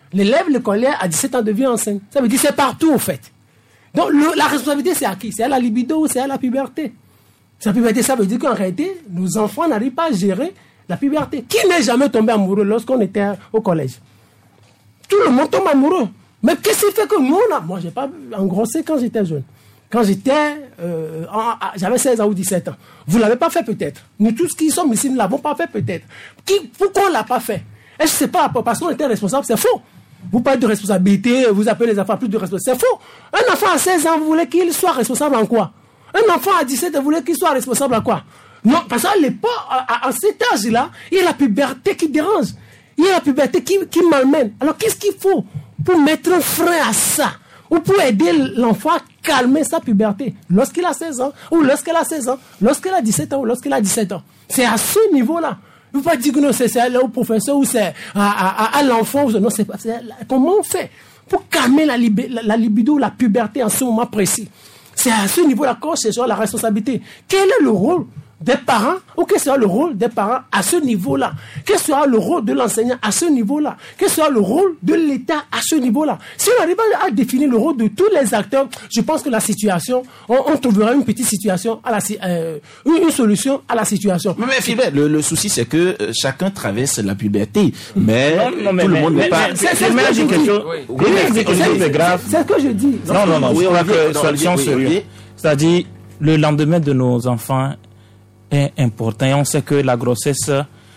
L'élève, l'écolière, à dix-sept ans devient enceinte. Ça veut dire que c'est partout, en fait. Donc, le, la responsabilité, c'est à qui? C'est à la libido ou c'est à la puberté? La puberté, ça veut dire qu'en réalité, nos enfants n'arrivent pas à gérer la puberté. Qui n'est jamais tombé amoureux lorsqu'on était au collège? Tout le monde tombe amoureux. Mais qu'est-ce qui fait que nous, on a... Moi, j'ai pas engrossé quand j'étais jeune. Quand j'étais... Euh, en, j'avais seize ans ou dix-sept ans. Vous ne l'avez pas fait peut-être. Nous tous qui sommes ici, nous ne l'avons pas fait peut-être. Qui, pourquoi on ne l'a pas fait? Est-ce que c'est pas parce qu'on était responsable? C'est faux. Vous parlez de responsabilité, vous appelez les enfants à plus de responsabilité. C'est faux. Un enfant à seize ans, vous voulez qu'il soit responsable en quoi? Un enfant à dix-sept ans, vous voulez qu'il soit responsable en quoi? Non, parce qu'à l'époque, à, à cet âge-là, il y a la puberté qui dérange. Il y a la puberté qui, qui malmène. Alors, qu'est-ce qu'il faut pour mettre un frein à ça? Ou pour aider l'enfant à calmer sa puberté lorsqu'il a seize ans, ou lorsqu'elle a seize ans, lorsqu'elle a dix-sept ans, ou lorsqu'elle a dix-sept ans. C'est à ce niveau-là. Vous ne pouvez pas dire que non, c'est, c'est au professeur ou c'est à, à, à l'enfant. Non, c'est pas. C'est, comment on fait pour calmer la, lib- la, la libido, la puberté en ce moment précis? C'est à ce niveau-là qu'on cherche la responsabilité. Quel est le rôle des parents, ou quel sera le rôle des parents à ce niveau-là? Quel sera le rôle de l'enseignant à ce niveau-là? Quel sera le rôle de l'État à ce niveau-là? Si on arrive à définir le rôle de tous les acteurs, je pense que la situation, on, on trouvera une petite situation, à la, euh, une, une solution à la situation. Mais, mais Philbert, le, le souci, c'est que euh, chacun traverse la puberté, mais, non, non, mais tout mais, le monde n'est pas... C'est, c'est, c'est, c'est, c'est, c'est, c'est, oui. Oui, c'est, c'est, c'est grave. C'est ce que je dis. Non, non, non, oui, je crois que non, solution oui, sérieuse. oui. C'est-à-dire, le lendemain de nos enfants est important. Et on sait que la grossesse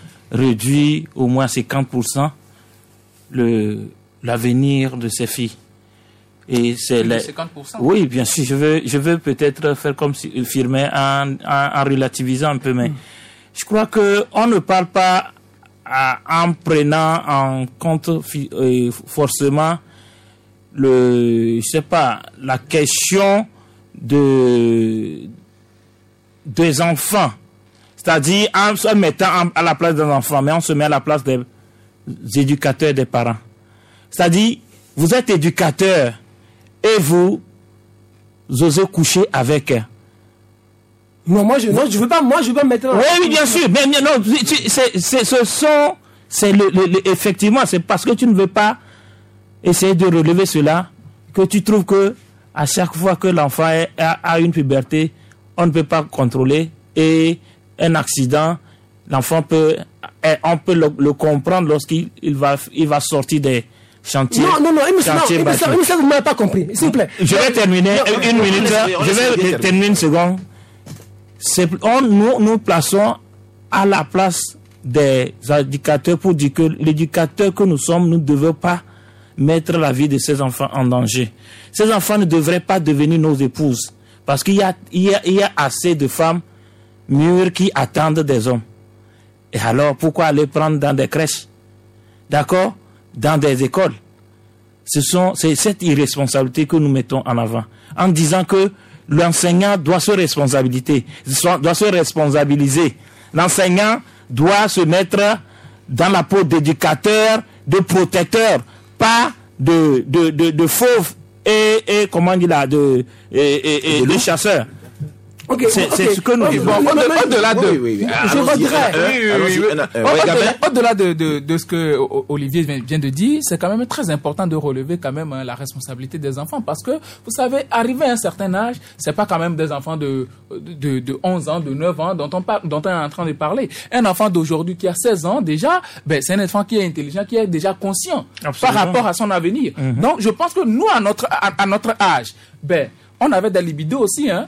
réduit au moins cinquante pour cent le, l'avenir de ces filles. Et c'est les... cinquante pour cent Oui, bien sûr. Je veux, je veux peut-être faire comme si, Firmin en, en, en relativisant un peu, mais mm. je crois que on ne parle pas à, en prenant en compte euh, forcément le, je sais pas, la question de des enfants. C'est-à-dire en se mettant à la place des enfants, mais on se met à la place des éducateurs et des parents. C'est-à-dire, vous êtes éducateur et vous osez coucher avec elle. Non, moi je ne veux pas, moi je veux pas mettre. Oui, oui, bien sûr, mais, mais non, c'est, c'est, ce sont, c'est le, le, le, effectivement, c'est parce que tu ne veux pas essayer de relever cela que tu trouves que à chaque fois que l'enfant a, a une puberté, on ne peut pas contrôler et un accident, l'enfant peut, on peut le, le comprendre lorsqu'il il va, il va sortir des chantiers. Non, non, non, il me semble, vous ne m'avez pas compris, s'il vous plaît. Je vais terminer non, une non, minute, je vais terminer une seconde. C'est, on, nous, nous plaçons à la place des éducateurs pour dire que l'éducateur que nous sommes, nous ne devons pas mettre la vie de ces enfants en danger. Ces enfants ne devraient pas devenir nos épouses. Parce qu'il y a, il y a, il y a assez de femmes mûres qui attendent des hommes. Et alors, pourquoi aller prendre dans des crèches? D'accord? Dans des écoles? Ce sont, c'est cette irresponsabilité que nous mettons en avant. En disant que l'enseignant doit se responsabiliser. Doit se responsabiliser. L'enseignant doit se mettre dans la peau d'éducateur, de protecteur, pas de, de, de, de fauve et, et comment dire là, de, et, et, et de chasseur. Okay, c'est, okay. c'est ce que nous okay, bon, au-delà, au-delà de, oui, oui, oui. je voudrais, oui, oui, oui. Au-delà, au-delà de, de, de ce que Olivier vient de dire, c'est quand même très important de relever quand même hein, la responsabilité des enfants, parce que vous savez, arrivé à un certain âge, c'est pas quand même des enfants de de, de onze ans, de neuf ans dont on par, dont on est en train de parler. Un enfant d'aujourd'hui qui a seize ans déjà, ben c'est un enfant qui est intelligent, qui est déjà conscient Absolument. Par rapport à son avenir. Mm-hmm. Donc je pense que nous à notre à, à notre âge, ben on avait des libidos aussi, hein.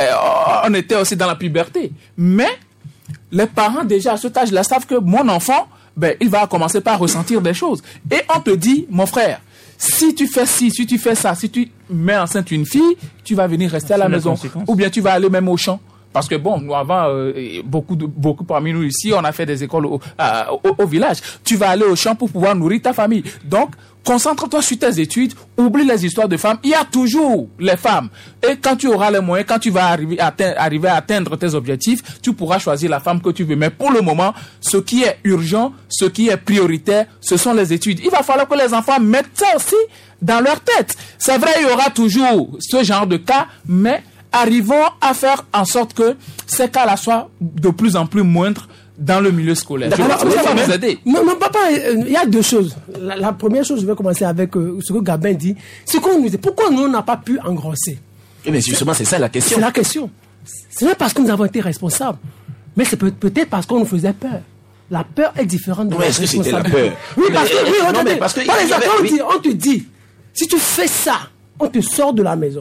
On était aussi dans la puberté. Mais les parents, déjà à cet âge-là, savent que mon enfant, ben, il va commencer par ressentir des choses. Et on te dit, mon frère, si tu fais ci, si tu fais ça, si tu mets enceinte une fille, tu vas venir rester à la maison. Ou bien tu vas aller même au champ. Parce que bon, nous avant, euh, beaucoup, de, beaucoup parmi nous ici, on a fait des écoles au, euh, au, au village. Tu vas aller au champ pour pouvoir nourrir ta famille. Donc, concentre-toi sur tes études, oublie les histoires de femmes. Il y a toujours les femmes. Et quand tu auras les moyens, quand tu vas arriver à, arriver à atteindre tes objectifs, tu pourras choisir la femme que tu veux. Mais pour le moment, ce qui est urgent, ce qui est prioritaire, ce sont les études. Il va falloir que les enfants mettent ça aussi dans leur tête. C'est vrai, il y aura toujours ce genre de cas, mais arrivons à faire en sorte que ces cas-là soient de plus en plus moindres dans le milieu scolaire. Alors, Je pense que ça va nous aider. Non, non, papa, il y a deux choses. La, la première chose, je vais commencer avec euh, ce que Gabin dit. C'est qu'on nous dit, pourquoi nous, on n'a pas pu engrosser? Eh bien, justement, c'est ça la question. C'est la question. Ce n'est pas parce que nous avons été responsables, mais c'est peut- peut-être parce qu'on nous faisait peur. La peur est différente de Ouais, la est-ce que c'était la responsabilité. peur? Oui, parce que, Mais- oui, non, regardez, mais parce que par il y exemple, avait- on, oui. dit, on te dit, si tu fais ça, on te sort de la maison.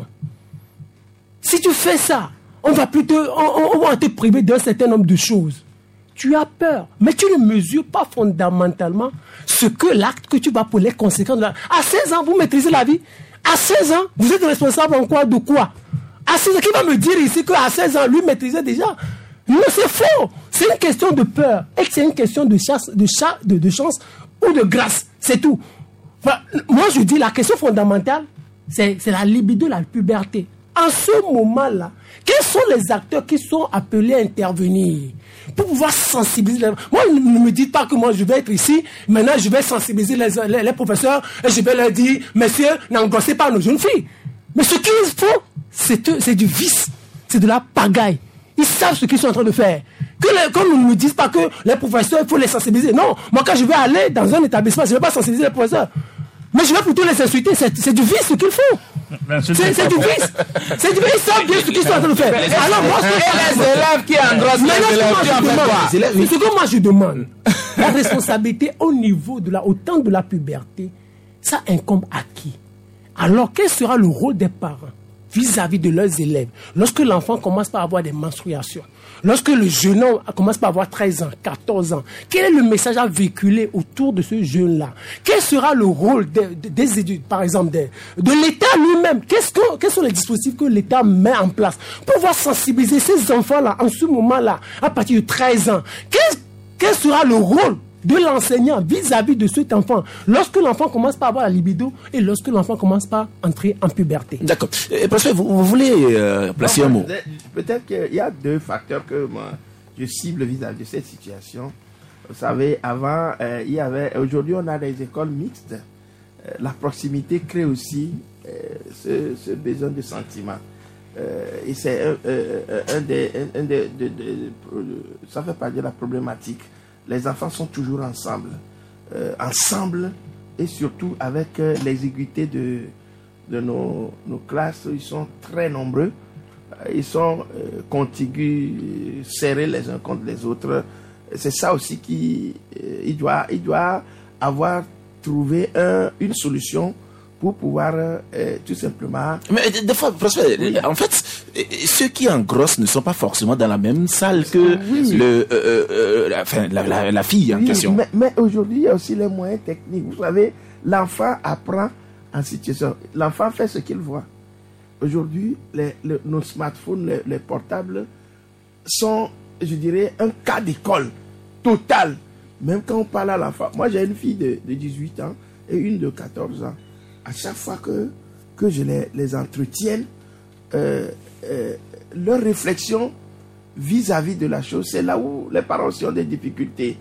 Si tu fais ça, on va plutôt, on, on va te priver d'un certain nombre de choses. Tu as peur, mais tu ne mesures pas fondamentalement ce que l'acte que tu vas pour les conséquences de la... À seize ans, vous maîtrisez la vie. À seize ans, vous êtes responsable en quoi, de quoi? À seize ans, qui va me dire ici qu'à seize ans, lui maîtrisait déjà? Non, c'est faux. C'est une question de peur. Et c'est une question de chance, de, cha- de, de chance ou de grâce. C'est tout. Enfin, moi, je dis la question fondamentale, c'est, c'est la libido, la puberté. En ce moment-là, quels sont les acteurs qui sont appelés à intervenir pour pouvoir sensibiliser les... Moi, ne me dites pas que moi, je vais être ici, maintenant, je vais sensibiliser les, les, les professeurs et je vais leur dire, messieurs, n'engrossez pas nos jeunes filles. Mais ce qu'il faut, c'est, c'est du vice, c'est de la pagaille. Ils savent ce qu'ils sont en train de faire. Que les, comme ils ne me disent pas que les professeurs, il faut les sensibiliser. Non, moi, quand je vais aller dans un établissement, je ne vais pas sensibiliser les professeurs. Mais je vais plutôt les insulter. C'est, c'est du vice ce qu'il faut. C'est, c'est du vice. C'est du vice. Ils savent bien ce qu'ils sont en train de faire. Alors, moi, Et les élèves qui engrossent Maintenant, les élèves ce qui que en moi, font je quoi? demande, ce que moi je demande, la responsabilité au niveau de la, au temps de la puberté, ça incombe à qui? Alors, quel sera le rôle des parents vis-à-vis de leurs élèves lorsque l'enfant commence par avoir des menstruations, lorsque le jeune homme commence par avoir treize ans, quatorze ans? Quel est le message à véhiculer autour de ce jeune-là? Quel sera le rôle des, des, des études, par exemple, des, de l'État lui-même? Qu'est-ce que, quels sont les dispositifs que l'État met en place pour pouvoir sensibiliser ces enfants-là en ce moment-là, à partir de treize ans? Quel, quel sera le rôle de l'enseignant vis-à-vis de cet enfant lorsque l'enfant commence par avoir la libido et lorsque l'enfant commence par entrer en puberté? D'accord. Euh, Parce que vous, vous voulez euh, placer Non, un mot. Peut-être qu'il y a deux facteurs que moi je cible vis-à-vis de cette situation. Vous savez, avant, euh, il y avait, aujourd'hui, on a des écoles mixtes. Euh, la proximité crée aussi euh, ce, ce besoin de sentiment. Euh, et c'est un, euh, un des, un, un des, de, de, de, ça fait partie de la problématique. Les enfants sont toujours ensemble, euh, ensemble et surtout avec euh, l'exiguïté de, de nos, nos classes. Ils sont très nombreux, euh, ils sont euh, contigus, euh, serrés les uns contre les autres. C'est ça aussi qui, euh, il doit, il doit avoir trouvé un, une solution pour pouvoir euh, tout simplement... Mais des fois, Prosper, Oui. en fait, euh, ceux qui engrossent ne sont pas forcément dans la même salle que Oui. le, euh, euh, la, enfin, la, la, la fille en Oui, question. Mais, mais aujourd'hui, il y a aussi les moyens techniques. Vous savez, l'enfant apprend en situation. L'enfant fait ce qu'il voit. Aujourd'hui, les, les- nos smartphones, les, les portables sont, je dirais, un cas d'école total. Même quand on parle à l'enfant. Moi, j'ai une fille de, de dix-huit ans et une de quatorze ans. À chaque fois que, que je les, les entretienne, euh, euh, leur réflexion vis-à-vis de la chose, c'est là où les parents aussi ont des difficultés.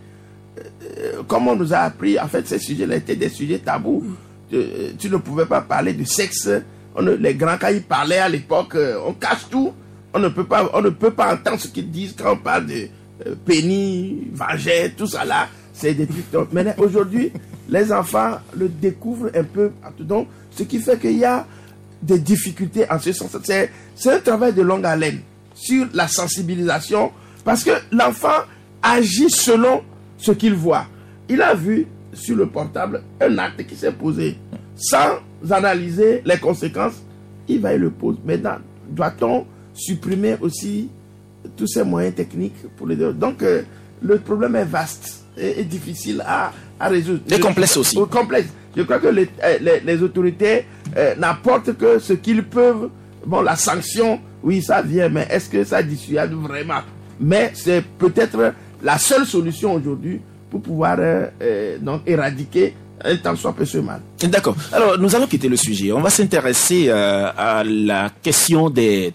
Euh, comme on nous a appris, en fait, ces sujets-là étaient des sujets tabous. Euh, tu ne pouvais pas parler de sexe. On ne- les grands, quand ils parlaient à l'époque, euh, on cache tout. On ne peut pas, on ne peut pas entendre ce qu'ils disent quand on parle de euh, pénis, vagin, tout ça là. C'est des trucs. donc. Mais aujourd'hui, les enfants le découvrent un peu partout. Donc, ce qui fait qu'il y a des difficultés en ce sens. C'est, c'est un travail de longue haleine sur la sensibilisation parce que l'enfant agit selon ce qu'il voit. Il a vu sur le portable un acte qui s'est posé sans analyser les conséquences. Il va et le pose. Maintenant, doit-on supprimer aussi tous ces moyens techniques pour les deux? Donc, euh, le problème est vaste et, et difficile à, à résoudre. Et complexe aussi. Oh, complexe. Je crois que les, les, les autorités euh, n'apportent que ce qu'ils peuvent. Bon, la sanction, oui, ça vient, mais est-ce que ça dissuade vraiment? Mais c'est peut-être la seule solution aujourd'hui pour pouvoir euh, euh, donc éradiquer un tant soit peu ce mal. D'accord. Alors, nous allons quitter le sujet. On va s'intéresser euh, à la question des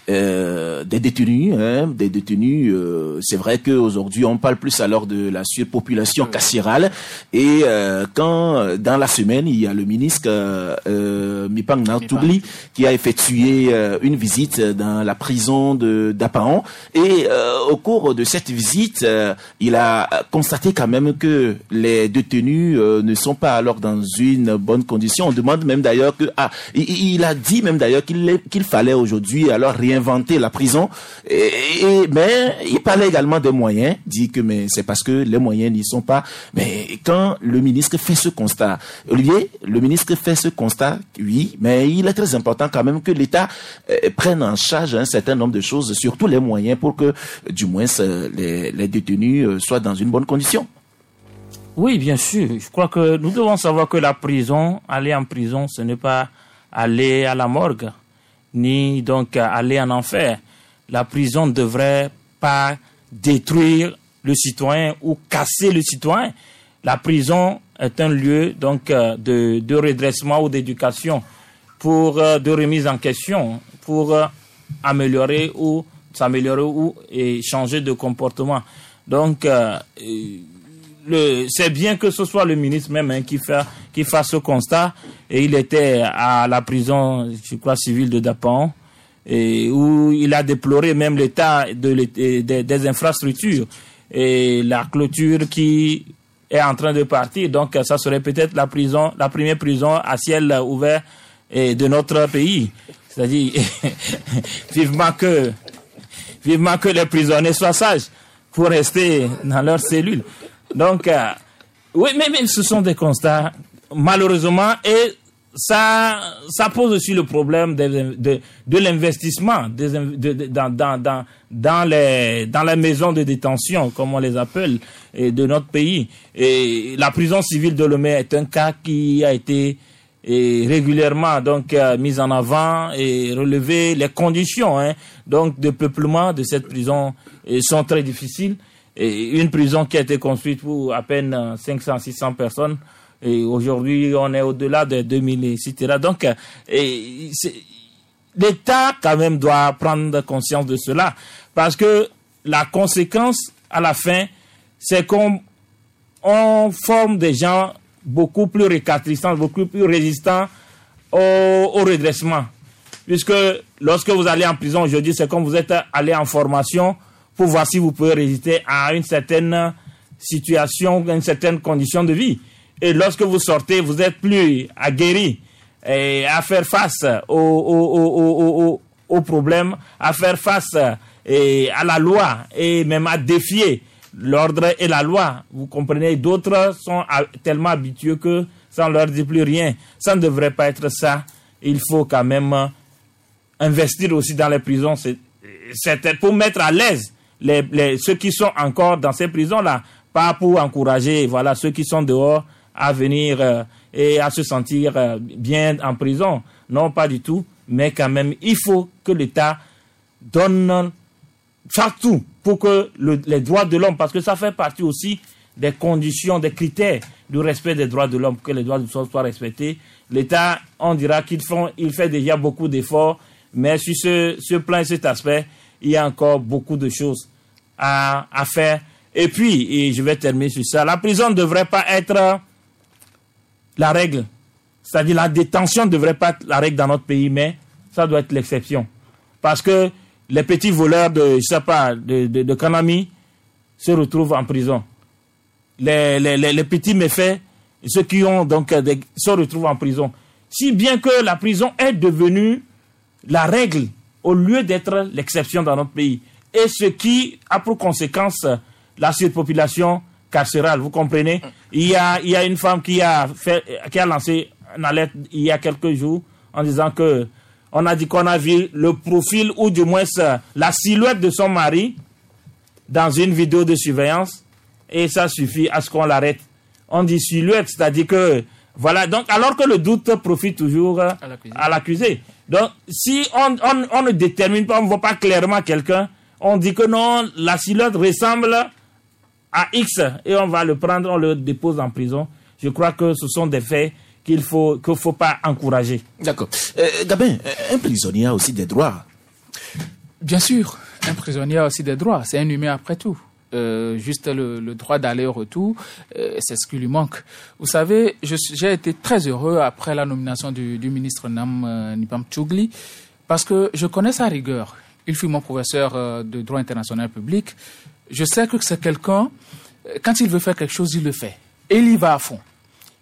euh, des détenus, hein, des détenus. Euh, c'est vrai qu'aujourd'hui, on parle plus alors de la surpopulation carcérale. Et euh, quand dans la semaine, il y a le ministre euh, euh, Mipang Nartougli qui a effectué euh, une visite dans la prison de d'Apaon. Et euh, au cours de cette visite, euh, il a constaté quand même que les détenus euh, ne sont pas alors dans une bonne condition. On demande même d'ailleurs que ah, il, il a dit même d'ailleurs qu'il qu'il fallait aujourd'hui alors réinventer la prison. Et, et mais il parlait également des moyens, dit que mais c'est parce que les moyens n'y sont pas. Mais quand le ministre fait ce constat, Olivier, le ministre fait ce constat, oui, mais il est très important quand même que l'État euh, prenne en charge un certain nombre de choses, surtout les moyens pour que du moins les, les détenus euh, soient dans une bonne condition. Oui, bien sûr. Je crois que nous devons savoir que la prison, aller en prison, ce n'est pas aller à la morgue, ni donc aller en enfer. La prison ne devrait pas détruire le citoyen ou casser le citoyen. La prison est un lieu donc de, de redressement ou d'éducation, pour de remise en question, pour améliorer ou s'améliorer ou et changer de comportement. Donc euh, Le, c'est bien que ce soit le ministre même hein, qui, fait, qui fasse ce constat. Et il était à la prison, je crois, civile de Dapan, et où il a déploré même l'état de, de, de, des infrastructures et la clôture qui est en train de partir. Donc, ça serait peut-être la prison, la première prison à ciel ouvert et de notre pays. C'est-à-dire, vivement que, vivement que les prisonniers soient sages pour rester dans leurs cellules. Donc, euh, oui, mais, mais ce sont des constats, malheureusement, et ça, ça pose aussi le problème de, de, de l'investissement des, de, de, dans, dans, dans, dans, les, dans les maisons de détention, comme on les appelle, et de notre pays. Et la prison civile de Lomé est un cas qui a été et régulièrement donc euh, mis en avant et relevé. Les conditions hein, donc de peuplement de cette prison et, sont très difficiles. Et une prison qui a été construite pour à peine cinq cents à six cents personnes. Et aujourd'hui, on est au-delà de deux mille, et cetera. Donc, et l'État, quand même, doit prendre conscience de cela. Parce que la conséquence, à la fin, c'est qu'on on forme des gens beaucoup plus récalcitrants, beaucoup plus résistants au, au redressement. Puisque lorsque vous allez en prison aujourd'hui, c'est comme vous êtes allé en formation pour voir si vous pouvez résister à une certaine situation, une certaine condition de vie. Et lorsque vous sortez, vous êtes plus aguerri et à faire face aux, aux, aux, aux, aux problèmes, à faire face et à la loi et même à défier l'ordre et la loi. Vous comprenez, d'autres sont tellement habitués que ça ne leur dit plus rien. Ça ne devrait pas être ça. Il faut quand même investir aussi dans les prisons. C'est, c'est pour mettre à l'aise les, les, ceux qui sont encore dans ces prisons-là, pas pour encourager voilà, ceux qui sont dehors à venir euh, et à se sentir euh, bien en prison. Non, pas du tout. Mais quand même, il faut que l'État donne tout pour que le, les droits de l'homme, parce que ça fait partie aussi des conditions, des critères du respect des droits de l'homme, que les droits de l'homme soient respectés. L'État, on dira qu'il font, il fait déjà beaucoup d'efforts, mais sur ce, ce plan et cet aspect, il y a encore beaucoup de choses à, à faire. Et puis, et je vais terminer sur ça, la prison ne devrait pas être la règle. C'est-à-dire la détention ne devrait pas être la règle dans notre pays, mais ça doit être l'exception. Parce que les petits voleurs de, je sais pas, de, de, de Kanami se retrouvent en prison. Les, les, les, les petits méfaits, ceux qui ont donc des, se retrouvent en prison. Si bien que la prison est devenue la règle au lieu d'être l'exception dans notre pays. Et ce qui a pour conséquence la surpopulation carcérale, vous comprenez? Il y a, il y a une femme qui a fait, qui a lancé une alerte il y a quelques jours en disant que on a dit qu'on a vu le profil ou du moins la silhouette de son mari dans une vidéo de surveillance et ça suffit à ce qu'on l'arrête. On dit silhouette, c'est-à-dire que voilà, donc alors que le doute profite toujours à l'accusé. À l'accusé. Donc si on, on, on ne détermine pas, on ne voit pas clairement quelqu'un, on dit que non, la silhouette ressemble à X et on va le prendre, on le dépose en prison. Je crois que ce sont des faits qu'il faut qu'il faut pas encourager. D'accord. Euh, Gabin, un prisonnier a aussi des droits. Bien sûr, un prisonnier a aussi des droits, c'est un humain après tout. Euh, juste le, le droit d'aller au retour, euh, c'est ce qui lui manque. Vous savez, je, j'ai été très heureux après la nomination du, du ministre Nam euh, Nipam Chougli, parce que je connais sa rigueur. Il fut mon professeur euh, de droit international public. Je sais que c'est quelqu'un, quand il veut faire quelque chose, il le fait. Et il y va à fond.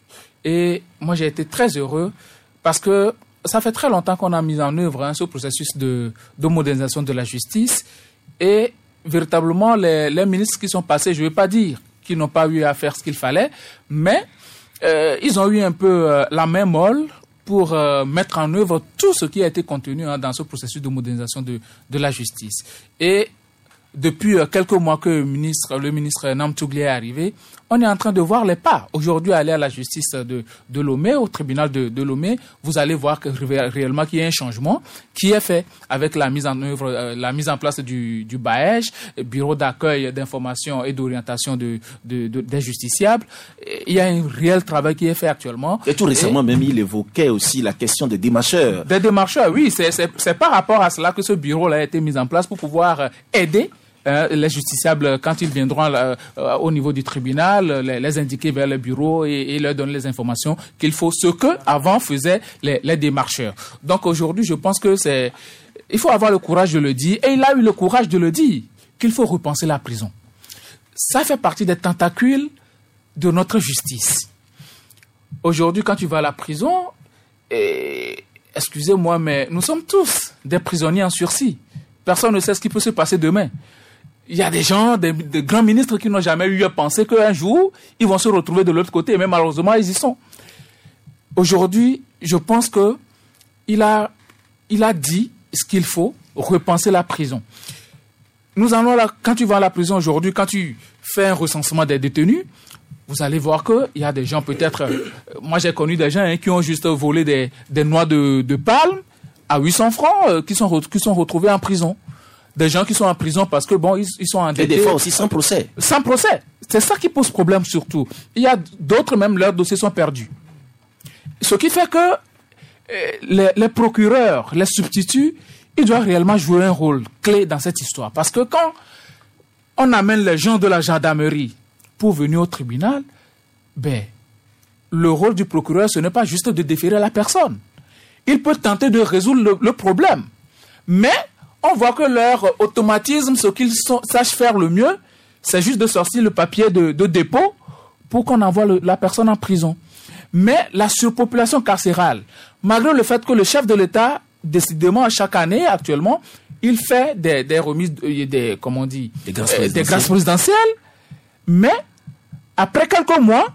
Et moi, j'ai été très heureux parce que ça fait très longtemps qu'on a mis en œuvre hein, ce processus de, de modernisation de la justice. Et véritablement, les, les ministres qui sont passés, je ne vais pas dire qu'ils n'ont pas eu à faire ce qu'il fallait, mais euh, ils ont eu un peu euh, la main molle pour euh, mettre en œuvre tout ce qui a été contenu hein, dans ce processus de modernisation de, de la justice. Et depuis euh, quelques mois que le ministre, le ministre Nam Chougli est arrivé, on est en train de voir les pas. Aujourd'hui, aller à la justice de, de Lomé, au tribunal de, de Lomé, vous allez voir que réellement qu'il y a un changement qui est fait avec la mise en œuvre, euh, la mise en place du, du B A E J, bureau d'accueil, d'information et d'orientation de, de, de, des justiciables. Il y a un réel travail qui est fait actuellement. Et tout récemment, et, même, il évoquait aussi la question des démarcheurs. Des démarcheurs, oui. C'est, c'est, c'est par rapport à cela que ce bureau-là a été mis en place pour pouvoir aider Euh, les justiciables, quand ils viendront euh, euh, au niveau du tribunal, les, les indiquer vers le bureau et, et leur donner les informations qu'il faut, ce que avant faisaient les, les démarcheurs. Donc aujourd'hui, je pense que c'est, il faut avoir le courage de le dire, et il a eu le courage de le dire, qu'il faut repenser la prison. Ça fait partie des tentacules de notre justice. Aujourd'hui, quand tu vas à la prison, et, excusez-moi, mais nous sommes tous des prisonniers en sursis. Personne ne sait ce qui peut se passer demain. Il y a des gens, des, des grands ministres qui n'ont jamais eu à penser qu'un jour, ils vont se retrouver de l'autre côté. Mais malheureusement, ils y sont. Aujourd'hui, je pense que il a, il a dit ce qu'il faut, repenser la prison. Nous allons là, quand tu vas à la prison aujourd'hui, quand tu fais un recensement des détenus, vous allez voir qu'il y a des gens peut-être... Euh, moi, j'ai connu des gens hein, qui ont juste volé des, des noix de, de palme à huit cents francs, euh, qui, sont, qui sont retrouvés en prison. Des gens qui sont en prison parce que, bon, ils, ils sont endettés. Et des fois aussi sans procès. Sans procès. C'est ça qui pose problème surtout. Il y a d'autres, même, leurs dossiers sont perdus. Ce qui fait que euh, les, les procureurs, les substituts, ils doivent réellement jouer un rôle clé dans cette histoire. Parce que quand on amène les gens de la gendarmerie pour venir au tribunal, ben, le rôle du procureur, ce n'est pas juste de déférer la personne. Il peut tenter de résoudre le, le problème. Mais on voit que leur automatisme, ce qu'ils sont, sachent faire le mieux, c'est juste de sortir le papier de, de dépôt pour qu'on envoie le, la personne en prison. Mais la surpopulation carcérale, malgré le fait que le chef de l'État, décidément, à chaque année, actuellement, il fait des, des remises, des, comment on dit, des grâces euh, présidentielles. Des grâces présidentielles, mais après quelques mois,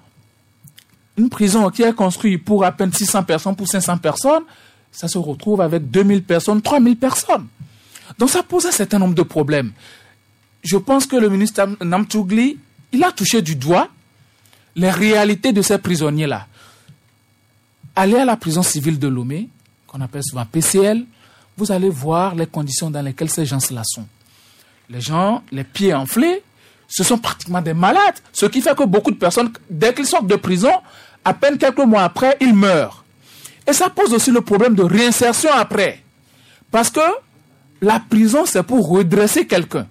une prison qui est construite pour à peine six cents personnes, pour cinq cents personnes, ça se retrouve avec deux mille personnes, trois mille personnes. Donc ça pose un certain nombre de problèmes. Je pense que le ministre Nam Chougli, il a touché du doigt les réalités de ces prisonniers-là. Allez à la prison civile de Lomé, qu'on appelle souvent P C L, vous allez voir les conditions dans lesquelles ces gens-là sont. Les gens, les pieds enflés, ce sont pratiquement des malades. Ce qui fait que beaucoup de personnes, dès qu'ils sortent de prison, à peine quelques mois après, ils meurent. Et ça pose aussi le problème de réinsertion après. Parce que la prison, c'est pour redresser quelqu'un.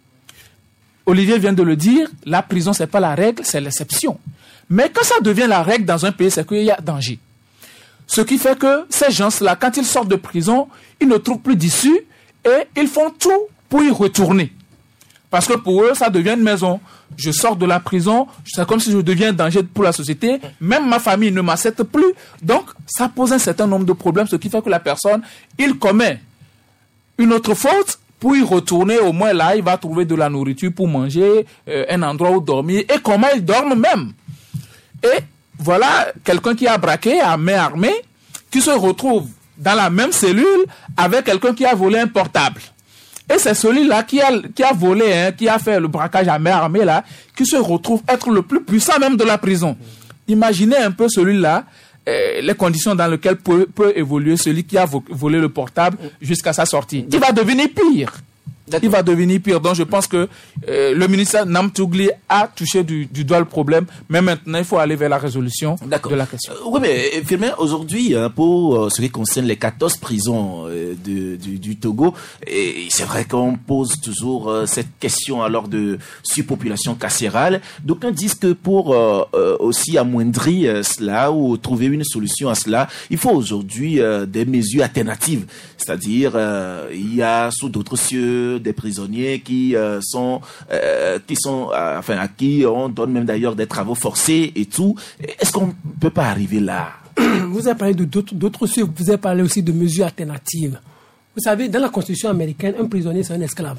Olivier vient de le dire, la prison, ce n'est pas la règle, c'est l'exception. Mais quand ça devient la règle dans un pays, c'est qu'il y a danger. Ce qui fait que ces gens-là, quand ils sortent de prison, ils ne trouvent plus d'issue et ils font tout pour y retourner. Parce que pour eux, ça devient une maison. Je sors de la prison, c'est comme si je deviens un danger pour la société. Même ma famille ne m'accepte plus. Donc, ça pose un certain nombre de problèmes, ce qui fait que la personne, il commet une autre faute, pour y retourner, au moins là, il va trouver de la nourriture pour manger, euh, un endroit où dormir, et comment il dorme même. Et voilà quelqu'un qui a braqué à main armée, qui se retrouve dans la même cellule avec quelqu'un qui a volé un portable. Et c'est celui-là qui a, qui a volé, hein, qui a fait le braquage à main armée, là, qui se retrouve être le plus puissant même de la prison. Imaginez un peu celui-là, Euh, les conditions dans lesquelles peut, peut évoluer celui qui a vo- volé le portable jusqu'à sa sortie. Il va devenir pire. il va devenir pire. Donc je pense que euh, le ministère Namtougli a touché du, du doigt le problème, mais maintenant il faut aller vers la résolution D'accord. de la question. Euh, oui, mais Firmin, aujourd'hui, pour euh, ce qui concerne les quatorze prisons euh, de, du, du Togo, et c'est vrai qu'on pose toujours euh, cette question alors de surpopulation carcérale. D'aucuns disent que pour euh, euh, aussi amoindrir euh, cela ou trouver une solution à cela, il faut aujourd'hui euh, des mesures alternatives. C'est-à-dire, euh, il y a sous d'autres cieux des prisonniers qui euh, sont, euh, qui sont, euh, enfin, à qui on donne même d'ailleurs des travaux forcés et tout. Est-ce qu'on ne peut pas arriver là? Vous avez parlé de d'autres, d'autres cieux, vous avez parlé aussi de mesures alternatives. Vous savez, dans la Constitution américaine, un prisonnier, c'est un esclave.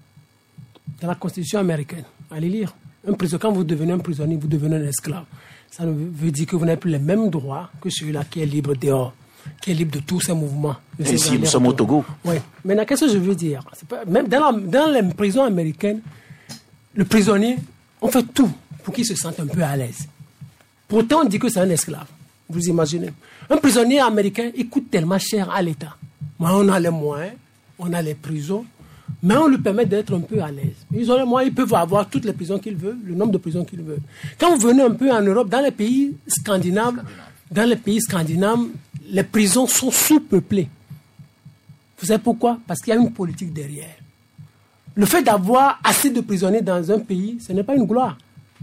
Dans la Constitution américaine, allez lire. Un prisonnier, quand vous devenez un prisonnier, vous devenez un esclave. Ça veut dire que vous n'avez plus les mêmes droits que celui-là qui est libre dehors, qui est libre de tous ses mouvements. Et si nous sommes au Togo. Oui. Maintenant, qu'est-ce que je veux dire? C'est pas, même dans, la, dans les prisons américaines, le prisonnier, on fait tout pour qu'il se sente un peu à l'aise. Pourtant, on dit que c'est un esclave. Vous imaginez? Un prisonnier américain, il coûte tellement cher à l'État. Moi, on a les moyens, on a les prisons, mais on lui permet d'être un peu à l'aise. Ils ont les moyens, ils peuvent avoir toutes les prisons qu'ils veulent, le nombre de prisons qu'ils veulent. Quand vous venez un peu en Europe, dans les pays scandinaves, dans les pays scandinaves, les prisons sont sous-peuplées. Vous savez pourquoi? Parce qu'il y a une politique derrière. Le fait d'avoir assez de prisonniers dans un pays, ce n'est pas une gloire.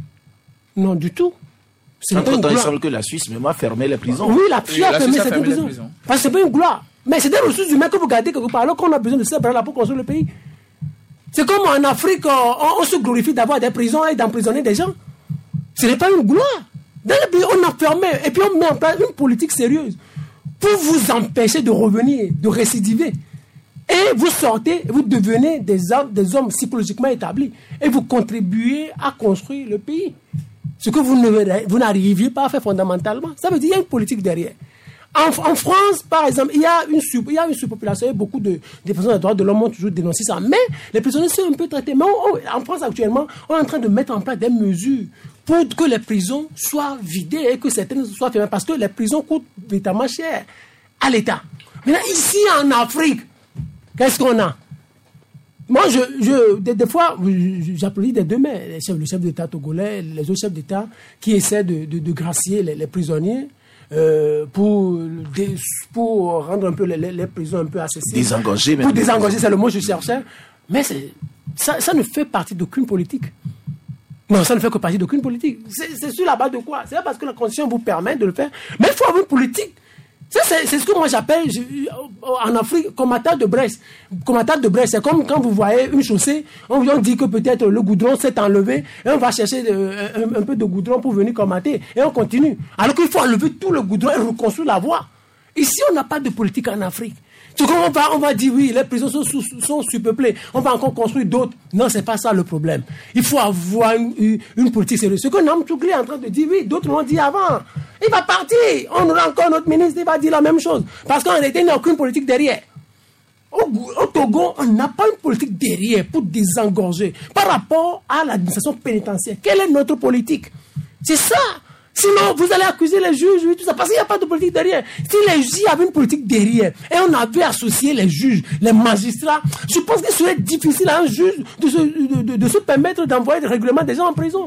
Non, du tout. Ce n'est pas une gloire. Il semble que la Suisse même a fermé les prisons. Oui, la Suisse a fermé cette prison. Parce que ce n'est pas une gloire. Mais c'est des ressources humaines que vous gardez quelque part, alors qu'on a besoin de ces bras-là pour construire le pays. C'est comme en Afrique, on, on se glorifie d'avoir des prisons et d'emprisonner des gens. Ce n'est pas une gloire. Dans le pays, on a fermé et puis on met en place une politique sérieuse pour vous empêcher de revenir, de récidiver. Et vous sortez, vous devenez des hommes, des hommes psychologiquement établis et vous contribuez à construire le pays. Ce que vous, ne, vous n'arriviez pas à faire fondamentalement. Ça veut dire qu'il y a une politique derrière. En, en France, par exemple, il y a une, il y a une surpopulation et beaucoup de défenseurs des droits de l'homme ont toujours dénoncé ça. Mais les prisonniers sont un peu traités. Mais on, on, en France, actuellement, on est en train de mettre en place des mesures pour que les prisons soient vidées et que certaines soient fermées. Parce que les prisons coûtent véritablement cher à l'État. Maintenant, ici en Afrique, qu'est-ce qu'on a? Moi, je, je, des, des fois, j'applaudis des deux mains les chefs, le chef d'État togolais, les autres chefs d'État qui essaient de, de, de gracier les, les prisonniers. Euh, pour, pour rendre un peu les, les prisons un peu accessibles. Désengorger même. Pour désengorger, c'est le mot que je cherchais. Mais ça, ça ne fait partie d'aucune politique. Non, ça ne fait que partie d'aucune politique. C'est, c'est sur la base de quoi? C'est parce que la Constitution vous permet de le faire. Mais il faut avoir une politique. Ça, c'est, c'est ce que moi j'appelle je, en Afrique combattant de Brest. Combattant de Brest, c'est comme quand vous voyez une chaussée, on, on dit que peut-être le goudron s'est enlevé et on va chercher de, un, un peu de goudron pour venir combattre et on continue. Alors qu'il faut enlever tout le goudron et reconstruire la voie. Ici, on n'a pas de politique en Afrique. Donc on va, on va dire oui, les prisons sont, sous, sont surpeuplées, on va encore construire d'autres. Non, c'est pas ça le problème. Il faut avoir une, une, une politique sérieuse. Ce que Namtougli est en train de dire, oui, d'autres l'ont dit avant. Il va partir. On aura encore notre ministre, il va dire la même chose. Parce qu'en réalité, il n'y a aucune politique derrière. Au, au Togo, on n'a pas une politique derrière pour désengorger. Par rapport à l'administration pénitentiaire, quelle est notre politique? C'est ça. Sinon, vous allez accuser les juges, tout ça, parce qu'il n'y a pas de politique derrière. Si les juges avaient une politique derrière, et on avait associé les juges, les magistrats, je pense qu'il serait difficile à un juge de se, de, de, de se permettre d'envoyer des règlements des gens en prison.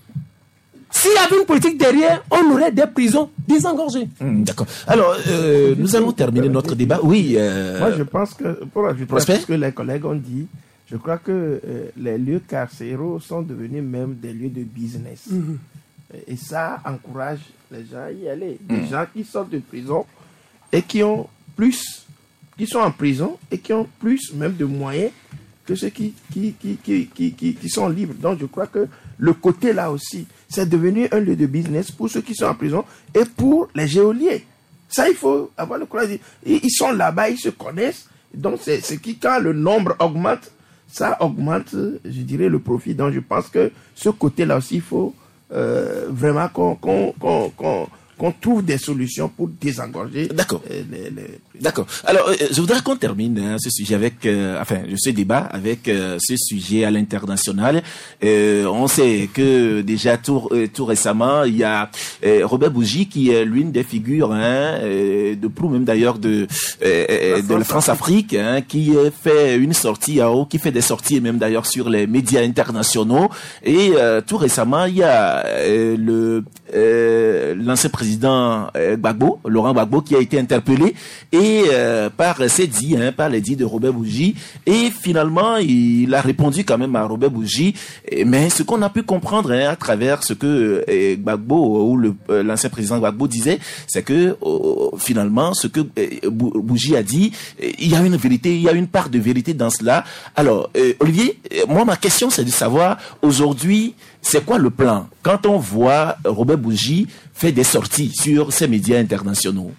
S'il y avait une politique derrière, on aurait des prisons désengorgées. Mmh, d'accord. Alors, euh, nous allons terminer notre débat. Oui. Euh... Moi, je pense que, pour ajouter à ce que les collègues ont dit, je crois que euh, les lieux carcéraux sont devenus même des lieux de business. Mmh. Et ça encourage les gens à y aller. Des mmh. gens qui sortent de prison et qui ont plus, qui sont en prison et qui ont plus même de moyens que ceux qui, qui, qui, qui, qui, qui, qui sont libres. Donc je crois que le côté là aussi, c'est devenu un lieu de business pour ceux qui sont en prison et pour les geôliers. Ça, il faut avoir le courage. Ils, ils sont là-bas, ils se connaissent. Donc c'est ce qui, quand le nombre augmente, ça augmente, je dirais, le profit. Donc je pense que ce côté là aussi, il faut Euh, vraiment qu'on, qu'on, qu'on, qu'on, qu'on trouve des solutions pour désengorger. D'accord. Euh, les, les... D'accord. Alors, euh, je voudrais qu'on termine hein, ce sujet avec, euh, enfin, ce débat avec euh, ce sujet à l'international. Euh, on sait que déjà tout, euh, tout récemment, il y a euh, Robert Bourgi qui est l'une des figures hein, euh, de proue même d'ailleurs de euh, de la France-Afrique, hein, qui fait une sortie à haut, qui fait des sorties même d'ailleurs sur les médias internationaux. Et euh, tout récemment, il y a euh, le euh, l'ancien président euh, Gbagbo, Laurent Gbagbo, qui a été interpellé et euh, par ses dits, hein, par les dits de Robert Bourgi. Et finalement, il a répondu quand même à Robert Bourgi. Mais ce qu'on a pu comprendre hein, à travers ce que euh, Gbagbo ou le, euh, l'ancien président Gbagbo disait, c'est que euh, finalement, ce que euh, Bourgi a dit, euh, il y a une vérité, il y a une part de vérité dans cela. Alors, euh, Olivier, euh, moi ma question c'est de savoir aujourd'hui, c'est quoi le plan quand on voit Robert Bourgi faire des sorties sur ces médias internationaux?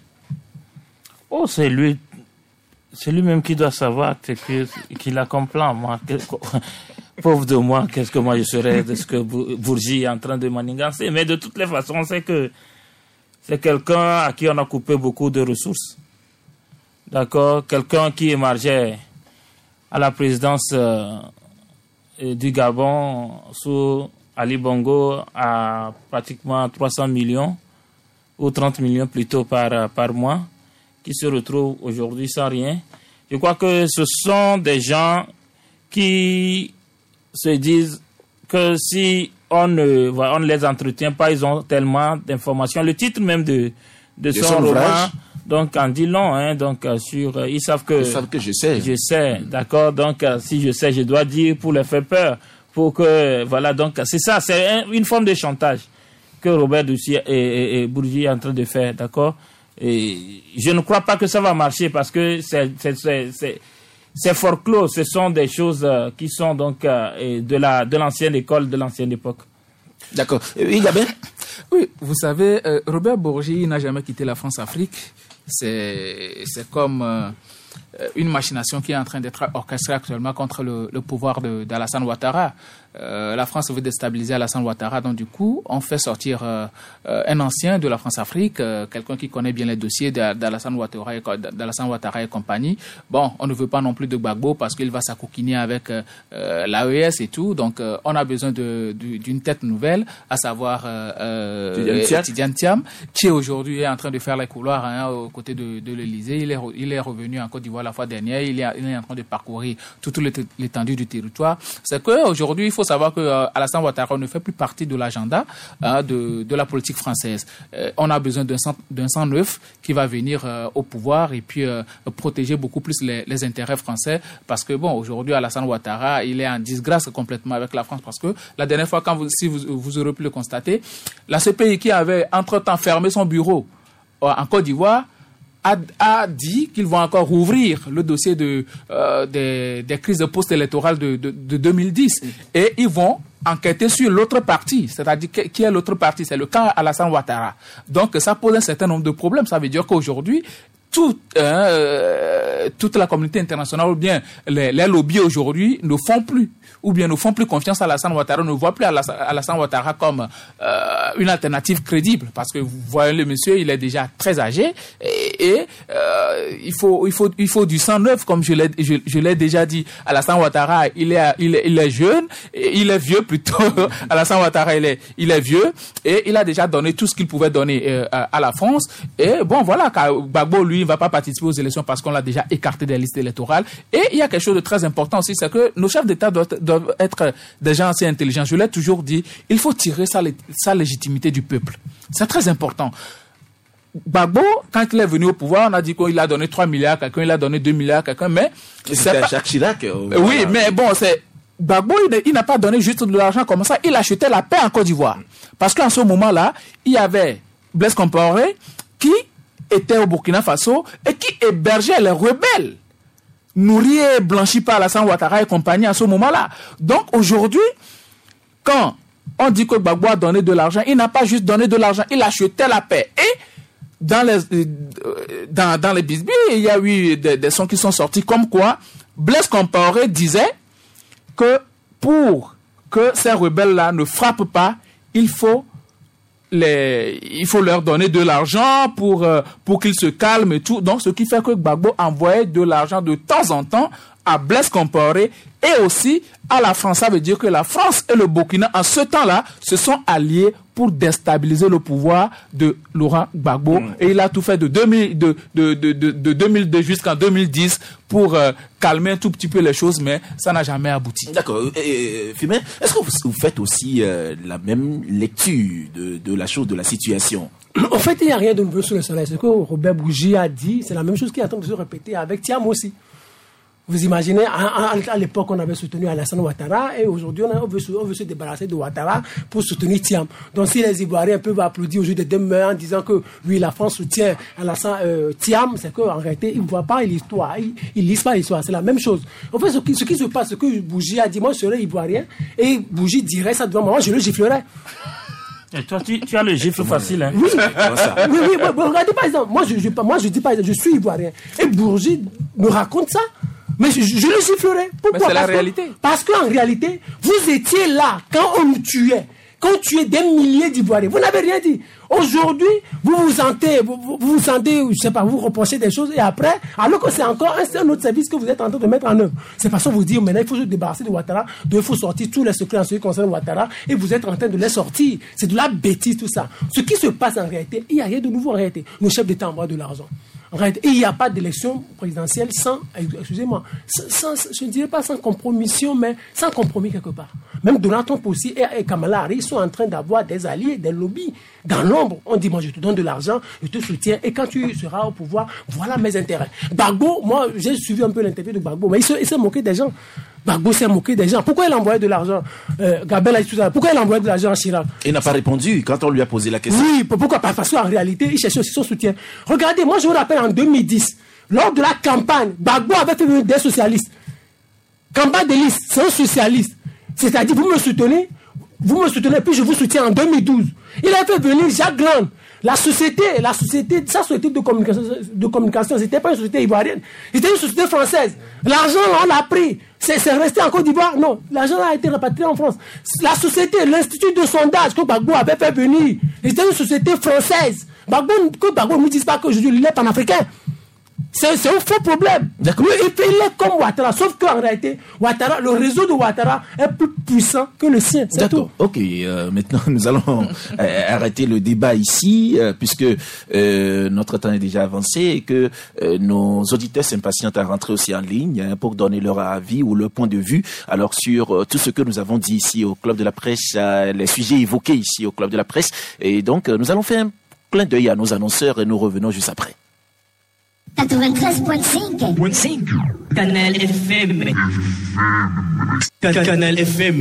Oh, c'est lui, c'est lui-même qui doit savoir qu'il a comme plan. Moi, pauvre de moi, qu'est-ce que moi je serais de ce que Bourgi est en train de manigancer. Mais de toutes les façons, on sait que c'est quelqu'un à qui on a coupé beaucoup de ressources. D'accord? Quelqu'un qui émergeait à la présidence euh, du Gabon sous Ali Bongo à pratiquement trois cents millions ou trente millions plutôt par, par mois, qui se retrouvent aujourd'hui sans rien. Je crois que ce sont des gens qui se disent que si on ne, on ne les entretient pas, ils ont tellement d'informations. Le titre même de, de, de son, son roman, donc en dit long, hein, donc sur, euh, ils savent que, ils savent que je sais. Je sais, d'accord. Donc euh, si je sais, je dois dire pour les faire peur, pour que, voilà. Donc c'est ça, c'est un, une forme de chantage que Robert Bourgi et, et, et Bourgi est en train de faire, d'accord. Et je ne crois pas que ça va marcher parce que c'est, c'est, c'est, c'est, c'est fort clos. Ce sont des choses euh, qui sont donc euh, de la de l'ancienne école, de l'ancienne époque. D'accord. Oui, Gabin. Oui, vous savez, euh, Robert Bourgi n'a jamais quitté la France-Afrique. C'est c'est comme euh, une machination qui est en train d'être orchestrée actuellement contre le, le pouvoir de, d'Alassane Ouattara. Euh, la France veut déstabiliser Alassane Ouattara, donc du coup, on fait sortir euh, euh, un ancien de la France-Afrique, euh, quelqu'un qui connaît bien les dossiers d'Alassane Ouattara et, d'Alassane Ouattara et compagnie. Bon, on ne veut pas non plus de Gbagbo parce qu'il va s'acoquiner avec euh, l'A E S et tout, donc euh, on a besoin de, de, d'une tête nouvelle, à savoir euh, Tidiane Thiam, qui aujourd'hui est en train de faire les couloirs hein, aux côtés de, de l'Élysée. Il est, il est revenu en Côte d'Ivoire la fois dernière, il est, il est en train de parcourir toute l'étendue du territoire. C'est qu'aujourd'hui, il faut savoir que euh, Alassane Ouattara ne fait plus partie de l'agenda euh, de, de la politique française. Euh, on a besoin d'un sang, d'un sang neuf qui va venir euh, au pouvoir et puis euh, protéger beaucoup plus les, les intérêts français parce que bon, aujourd'hui Alassane Ouattara, il est en disgrâce complètement avec la France parce que la dernière fois, quand vous, si vous, vous aurez pu le constater, la C P I qui avait entre-temps fermé son bureau euh, en Côte d'Ivoire A, a dit qu'ils vont encore rouvrir le dossier de, euh, des, des crises post-électorales de, de, de deux mille dix. Et ils vont enquêter sur l'autre partie. C'est-à-dire, qui est l'autre partie? C'est le camp Alassane Ouattara. Donc, ça pose un certain nombre de problèmes. Ça veut dire qu'aujourd'hui, tout, euh, toute la communauté internationale ou bien les, les lobbies aujourd'hui ne font plus ou bien ne font plus confiance à Alassane Ouattara, ne voient plus Alassane Ouattara comme euh, une alternative crédible parce que vous voyez le monsieur, il est déjà très âgé et, et euh, il faut il faut il faut du sang neuf comme je l'ai je, je l'ai déjà dit. Alassane Ouattara, il est il est, il est jeune, et il est vieux plutôt. Alassane Ouattara, il est il est vieux et il a déjà donné tout ce qu'il pouvait donner euh, à, à la France et bon voilà, Gbagbo lui il va pas participer aux élections parce qu'on l'a déjà écarté des listes électorales. Et il y a quelque chose de très important aussi, c'est que nos chefs d'État doivent, doivent être des gens assez intelligents. Je l'ai toujours dit, il faut tirer sa, sa légitimité du peuple. C'est très important. Gbagbo, quand il est venu au pouvoir, on a dit qu'il a donné trois milliards à quelqu'un, il a donné deux milliards à quelqu'un, mais... C'était Jacques Chirac. Euh, oui, voilà. Mais bon, c'est... Gbagbo, il, il n'a pas donné juste de l'argent comme ça, il achetait la paix en Côte d'Ivoire. Parce qu'en ce moment-là, il y avait Blaise Compaoré qui était au Burkina Faso et qui hébergeait les rebelles, nourris et blanchis par Alassane Ouattara et compagnie à ce moment-là. Donc aujourd'hui, quand on dit que Gbagbo a donné de l'argent, il n'a pas juste donné de l'argent, il achetait la paix. Et dans les, dans, dans les bisbilles, il y a eu des, des sons qui sont sortis comme quoi Blaise Compaoré disait que pour que ces rebelles-là ne frappent pas, il faut les, il faut leur donner de l'argent pour, euh, pour qu'ils se calment et tout. Donc, ce qui fait que Gbagbo envoyait de l'argent de temps en temps à Blaise Compaoré et aussi à la France. Ça veut dire que la France et le Burkina, en ce temps-là, se sont alliés pour déstabiliser le pouvoir de Laurent Gbagbo. Mmh. Et il a tout fait de, deux mille, de, de, de, de, de deux mille deux jusqu'en deux mille dix pour euh, calmer un tout petit peu les choses, mais ça n'a jamais abouti. D'accord. Et, Fumain, est-ce que vous, vous faites aussi euh, la même lecture de, de la chose, de la situation? En fait, il n'y a rien de nouveau sur le soleil. Ce que Robert Bourgi a dit, c'est la même chose qui est en train de se répéter avec Thiam aussi. Vous imaginez, à, à, à l'époque, on avait soutenu Alassane Ouattara et aujourd'hui, on, on, veut, on veut se débarrasser de Ouattara pour soutenir Thiam. Donc, si les Ivoiriens peuvent applaudir aujourd'hui de demain en disant que oui, la France soutient Alassane euh, Thiam, c'est qu'en réalité, ils ne voient pas l'histoire, ils ne lisent pas l'histoire. C'est la même chose. En fait, ce qui, ce qui se passe, ce que Bourgi a dit, moi, je serais Ivoirien et Bourgi dirait ça devant moi, je le giflerais. Et toi, tu, tu as le gifle facile, hein? Oui, oui, oui, bon, regardez par exemple, moi, je, je, moi, je dis pas, je suis Ivoirien et Bourgi me raconte ça. Mais je, je le sifflerai. Pourquoi? Mais c'est la parce réalité. Que, parce qu'en réalité, vous étiez là quand on nous tuait. Quand on tuait des milliers d'Ivoiriens. Vous n'avez rien dit. Aujourd'hui, vous vous sentez, vous, vous, vous sentez, je sais pas, vous reprochez des choses et après, alors que c'est encore un, un autre service que vous êtes en train de mettre en œuvre. C'est parce que vous dire, maintenant, il faut se débarrasser de Ouattara, donc il faut sortir tous les secrets en ce qui concerne Ouattara et vous êtes en train de les sortir. C'est de la bêtise, tout ça. Ce qui se passe en réalité, il n'y a rien de nouveau en réalité. Nos chefs d'État envoient de l'argent. En réalité, il n'y a pas d'élection présidentielle sans, excusez-moi, sans, sans, je ne dirais pas sans compromission, mais sans compromis quelque part. Même Donald Trump aussi et, et Kamala Harris sont en train d'avoir des alliés, des lobbies dans l'ombre. On dit, moi, je te donne de l'argent, je te soutiens, et quand tu seras au pouvoir, voilà mes intérêts. Gbagbo, moi, j'ai suivi un peu l'interview de Gbagbo, mais il s'est moqué des gens. Gbagbo s'est moqué des gens. Pourquoi il envoyait de l'argent euh, Gabel a dit tout ça. Pourquoi il envoyait de l'argent à Chirac? Il n'a pas répondu quand on lui a posé la question. Oui, pourquoi? Parce qu'en réalité, il cherchait aussi son soutien. Regardez, moi, je vous rappelle en deux mille dix, lors de la campagne, Gbagbo avait fait venir des socialistes. Campagne de liste, c'est un socialiste. C'est-à-dire, vous me soutenez, vous me soutenez, puis je vous soutiens en deux mille douze. Il a fait venir Jacques Lang. La société, la société, sa société de communication, de communication, c'était pas une société ivoirienne, c'était une société française. L'argent, on l'a pris. C'est, c'est resté en Côte d'Ivoire. Non, l'argent a été rapatrié en France. La société, l'institut de sondage que Gbagbo avait fait venir, c'était une société française. Gbagbo, que Gbagbo ne me dise pas que je il est panafricain. C'est, c'est un faux problème. D'accord. Lui, il est comme Ouattara, sauf qu'en réalité, Ouattara, le réseau de Ouattara est plus puissant que le sien. C'est D'accord. Tout. Ok. Euh, maintenant, nous allons euh, arrêter le débat ici, euh, puisque euh, notre temps est déjà avancé et que euh, nos auditeurs s'impatientent à rentrer aussi en ligne hein, pour donner leur avis ou leur point de vue. Alors sur euh, tout ce que nous avons dit ici au Club de la Presse, euh, les sujets évoqués ici au Club de la Presse, et donc euh, nous allons faire un clin d'œil à nos annonceurs et nous revenons juste après. quatre-vingt-treize virgule cinq. Canal F M. Canal F M.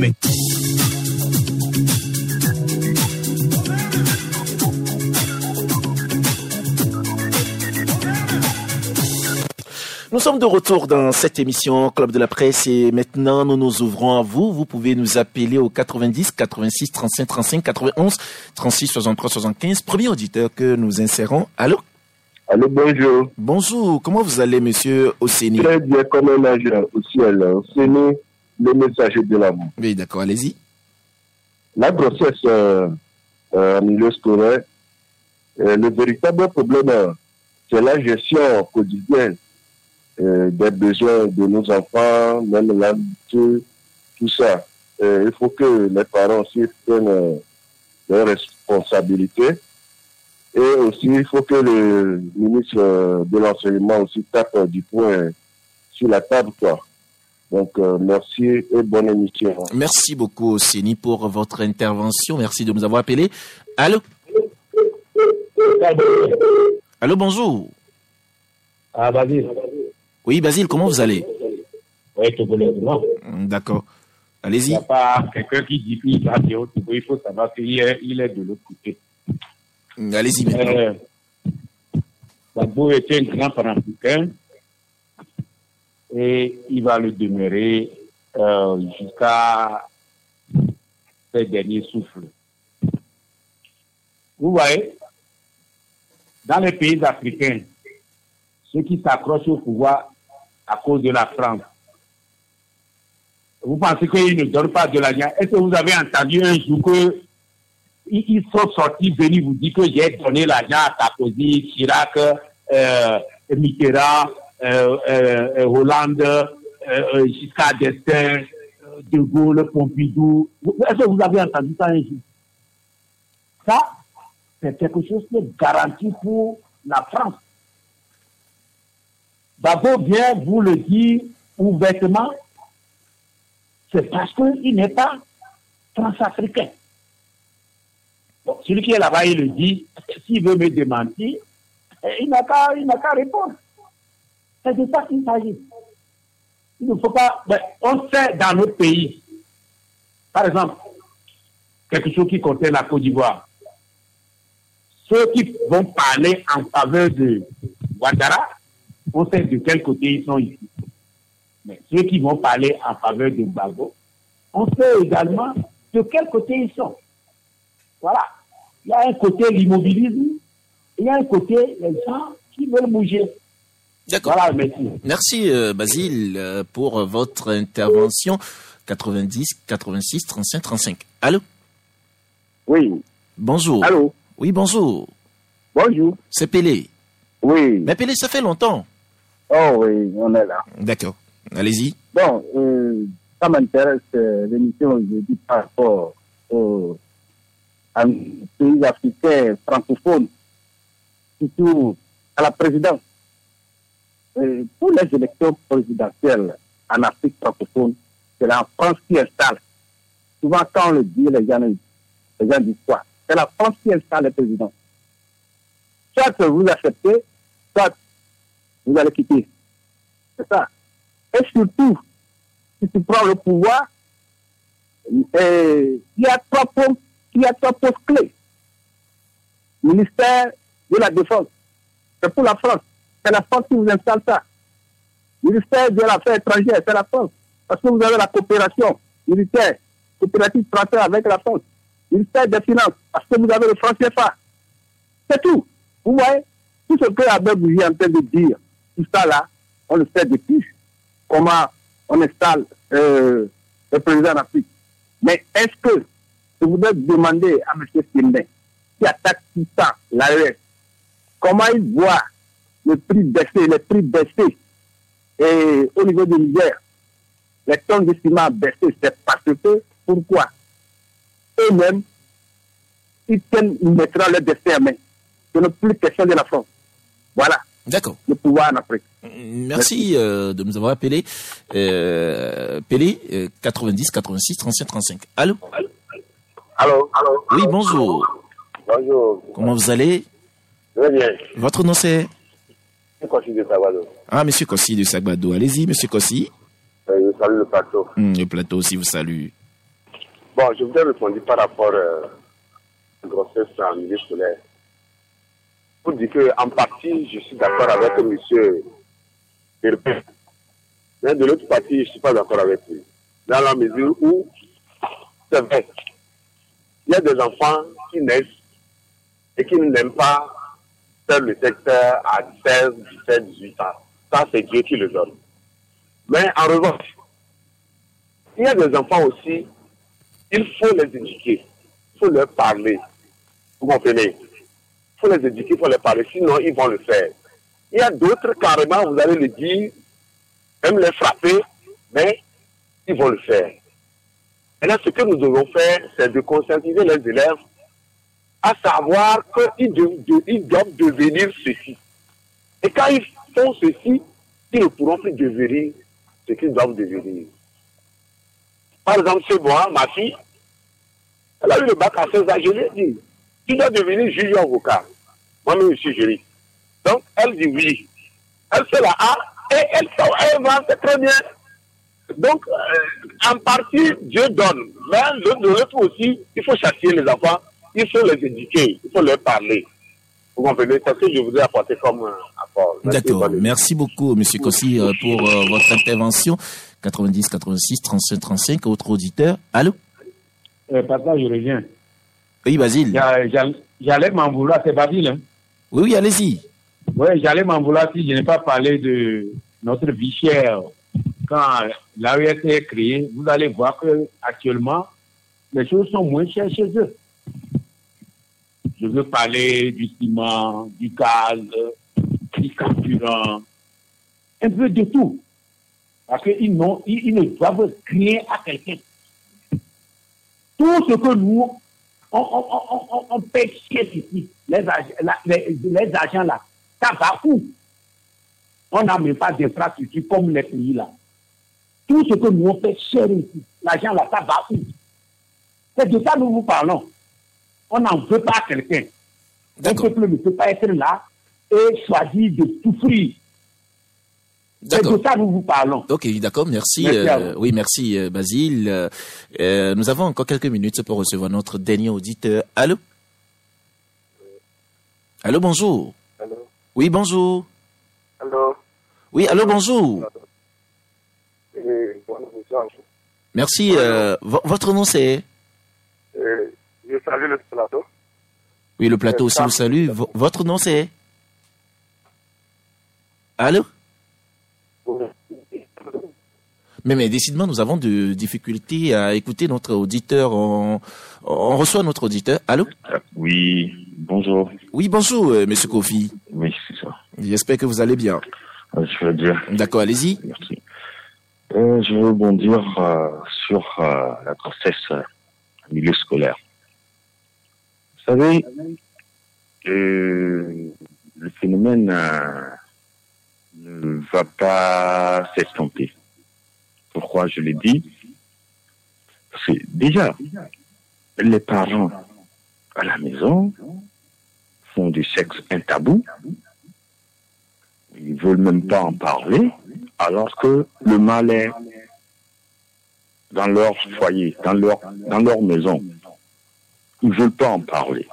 Nous sommes de retour dans cette émission Club de la Presse et maintenant nous nous ouvrons à vous. Vous pouvez nous appeler au quatre-vingt-dix, quatre-vingt-six, trente-cinq, trente-cinq, quatre-vingt-onze, trente-six, soixante-trois, soixante-quinze. Premier auditeur que nous insérons. Allô? Allô, bonjour. Bonjour, comment vous allez, monsieur Oseni? Très bien, comme un ange au ciel. Oseni, le messager de l'amour. Oui, d'accord, allez-y. La grossesse euh, euh, en milieu scolaire, euh, le véritable problème, euh, c'est la gestion quotidienne euh, des besoins de nos enfants, même l'habitude, tout ça. Euh, il faut que les parents aussi prennent euh, leurs responsabilités. Et aussi, il faut que le ministre de l'enseignement aussi tape du poing sur la table, quoi. Donc, euh, merci et bonne émission. Merci beaucoup, Séni, pour votre intervention. Merci de nous avoir appelés. Allô? Allô, bonjour. Ah, Basile. Oui, Basile, comment vous allez? Oui, tout bonnement. D'accord. Allez-y. Il n'y a pas quelqu'un qui dit qu'il va dire autre chose. Il faut savoir qu'il est, il est de l'autre côté. Allez-y maintenant. Gbagbo euh, était un grand panafricain et il va le demeurer euh, jusqu'à ses derniers souffles. Vous voyez, dans les pays africains, ceux qui s'accrochent au pouvoir à cause de la France, vous pensez qu'ils ne donnent pas de l'argent? Est-ce que vous avez entendu un jour que ils, ils sont sortis venir vous dire que j'ai donné l'argent à Sarkozy, Chirac, euh, Mitterrand, euh, euh, Hollande, euh, Giscard d'Estaing, De Gaulle, Pompidou. Est-ce que vous avez entendu ça un jour? Ça, c'est quelque chose qui est garanti pour la France. D'abord, bien vous le dire ouvertement, c'est parce qu'il n'est pas France-africain. Bon, celui qui est là-bas, il le dit, s'il veut me démentir, il n'a qu'à, il n'a qu'à répondre. C'est de ça qu'il s'agit. Il ne faut pas... Ben, on sait dans notre pays, par exemple, quelque chose qui concerne la Côte d'Ivoire, ceux qui vont parler en faveur de Ouattara, on sait de quel côté ils sont ici. Mais ceux qui vont parler en faveur de Gbagbo, on sait également de quel côté ils sont. Voilà. Il y a un côté l'immobilisme, il y a un côté les gens qui veulent bouger. D'accord. Voilà, merci. Merci euh, Basile euh, pour votre intervention. quatre-vingt-dix, quatre-vingt-six, trente-cinq, trente-cinq. Allô? Oui. Bonjour. Allô? Oui, bonjour. Bonjour. C'est Pelé. Oui. Mais Pelé, ça fait longtemps. Oh oui, on est là. D'accord. Allez-y. Bon, euh, ça m'intéresse euh, l'émission, je dis par rapport aux pays africains francophones, surtout à la présidence. Euh, pour les élections présidentielles en Afrique francophone, c'est la France qui installe. Souvent, quand on le dit, les gens, les gens disent quoi? C'est la France qui installe les présidents. Soit vous acceptez, soit vous allez quitter. C'est ça. Et surtout, si tu prends le pouvoir, il y a trois postes, il y a trois postes clés. Ministère de la Défense, c'est pour la France. C'est la France qui vous installe ça. Ministère de l'Affaires étrangères, c'est la France. Parce que vous avez la coopération militaire, coopérative française avec la France. Ministère des Finances, parce que vous avez le franc C F A. C'est tout. Vous voyez, tout ce que Abel Bougie est en train de dire, tout ça là, on le sait depuis. Comment on installe euh, le président d'Afrique. Mais est-ce que je voudrais demander à M. Sindé, qui attaque tout ça, l'A E S, comment il voit le prix baisser, les prix baisser, et au niveau du Niger, les tonnes de ciment baisser, c'est parce que, pourquoi? Eux-mêmes, ils tiennent, ils mettront leur destin en main. Ce n'est plus question de la France. Voilà. D'accord. Le pouvoir en Afrique. Merci, Merci. Euh, de nous avoir appelé. Euh, Pelé, euh, quatre-vingt-dix, quatre-vingt-six, trente-cinq, trente-cinq. Allô? Allô? Allô? Oui, bonjour. Bonjour. Comment vous allez? Très bien. Votre nom c'est? M. Kossi de Sagbado. Ah, Monsieur Kossi de Sagbado. Allez-y, Monsieur Kossi. Euh, je salue le plateau. Hum, le plateau aussi vous salue. Bon, je voudrais répondre par rapport euh, à la grossesse en milieu scolaire. Pour dire qu'en partie, je suis d'accord avec M. Herbert. Mais de l'autre partie, je ne suis pas d'accord avec lui. Dans la mesure où, c'est vrai, il y a des enfants qui naissent et qui n'aiment pas faire le sexe à seize, dix-sept, dix-huit ans. Ça, c'est Dieu qui le donne. Mais en revanche, il y a des enfants aussi, il faut les éduquer, il faut leur parler. Vous comprenez? Il faut les éduquer, il faut les parler, sinon ils vont le faire. Il y a d'autres, carrément, vous allez le dire, même les frapper, mais ils vont le faire. Et là, ce que nous devons faire, c'est de conscientiser les élèves à savoir qu'ils doivent, ils doivent devenir ceci. Et quand ils font ceci, ils ne pourront plus devenir ce qu'ils doivent devenir. Par exemple, c'est moi, ma fille, elle a eu le bac à seize ans, je lui ai dit, tu dois devenir juge avocat. Moi-même, je suis juriste. Donc, elle dit oui. Elle fait la A et elle, elle va, c'est très bien. Donc, euh, en partie, Dieu donne. Mais de l'autre aussi, il faut chasser les enfants, il faut les éduquer, il faut leur parler. Vous comprenez? C'est ce que je voudrais apporter comme euh, apport. D'accord. Merci beaucoup, M. Kossi, euh, pour euh, votre intervention. quatre-vingt-dix, quatre-vingt-six, trente-cinq, trente-cinq. Autre auditeur. Allô? Euh, par ça, je reviens. Oui, Basile. J'allais m'en vouloir, c'est Basile. Hein? Oui, oui, allez-y. Oui, j'allais m'en vouloir si je n'ai pas parlé de notre vie chère. Quand l'A E S est créée, vous allez voir que actuellement les choses sont moins chères chez eux. je veux parler du ciment, du gaz, du carburant, un peu de tout. Parce qu'ils n'ont, ils, ils ne doivent rien à quelqu'un. Tout ce que nous, on, on, on, on, on paie cher ici, les, les, les agents là, ça va où? On n'a même pas d'infrastructure comme les pays là. Tout ce que nous on fait cher ici, l'argent là, ça va où? C'est de ça que nous vous parlons. On n'en veut pas à quelqu'un. Le peuple ne peut pas être là et choisir de souffrir. C'est de ça que nous vous parlons. Ok, d'accord, merci. merci euh, oui, merci euh, Basile. Euh, euh, nous avons encore quelques minutes pour recevoir notre dernier auditeur. Allô? Allô, bonjour. Allô? Oui, bonjour. Allô? Oui, allô, bonjour. Oui, bonjour. Merci. Euh, votre nom c'est? Euh, je salue le plateau. Oui, le plateau aussi vous salue. V votre nom c'est? Allô? Mais, mais décidément, nous avons de difficultés à écouter notre auditeur. On, on reçoit notre auditeur. Allô? Oui, bonjour. Oui, bonjour, euh, monsieur Kofi. Oui, c'est ça. J'espère que vous allez bien. Euh, je veux dire. D'accord, allez-y. Merci. Euh, je veux rebondir euh, sur euh, la grossesse euh, en milieu scolaire. Vous savez, euh, le phénomène euh, ne va pas s'estomper. Pourquoi je le dis? Parce que déjà, les parents à la maison font du sexe un tabou. Ils ne veulent même pas en parler, alors que le mal est dans leur foyer, dans leur, dans leur maison. Ils ne veulent pas en parler.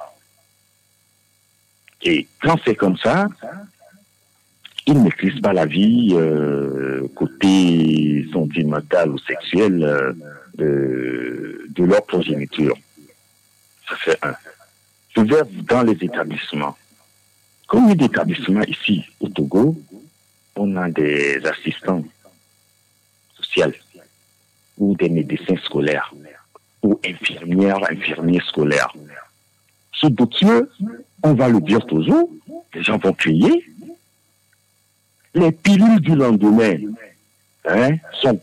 Et quand c'est comme ça, ils ne maîtrisent pas la vie euh, côté sentimental ou sexuel euh, de, de leur progéniture. Ça fait un. Je vais dans les établissements. Combien d'établissements ici au Togo, on a des assistants sociaux ou des médecins scolaires ou infirmières, infirmiers scolaires. Ce dossier, on va le dire toujours, les gens vont crier. Les pilules du lendemain hein, sont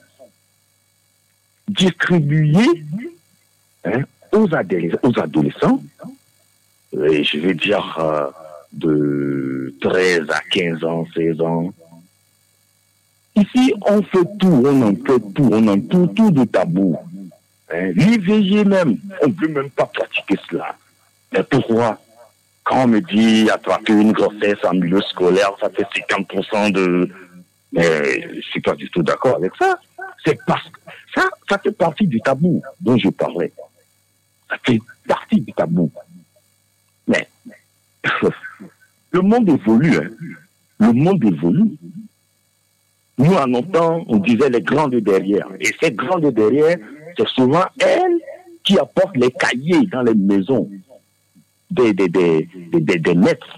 distribuées hein, aux, adolesc- aux adolescents, et je vais dire euh, de treize à quinze ans, seize ans. Ici, on fait tout, on en fait tout, on en tout, tout de tabou. Hein, l'I V G même, on ne peut même pas pratiquer cela. Mais pourquoi? Quand on me dit attraper une grossesse en milieu scolaire, ça fait cinquante pour cent de... Mais je ne suis pas du tout d'accord avec ça. C'est parce que ça, ça fait partie du tabou dont je parlais. Ça fait partie du tabou. Mais le monde évolue. Hein. Le monde évolue. Nous, en notre temps, on disait les grandes derrière. Et ces grandes derrière, c'est souvent elles qui apportent les cahiers dans les maisons des, des, des, des, des, des maîtres.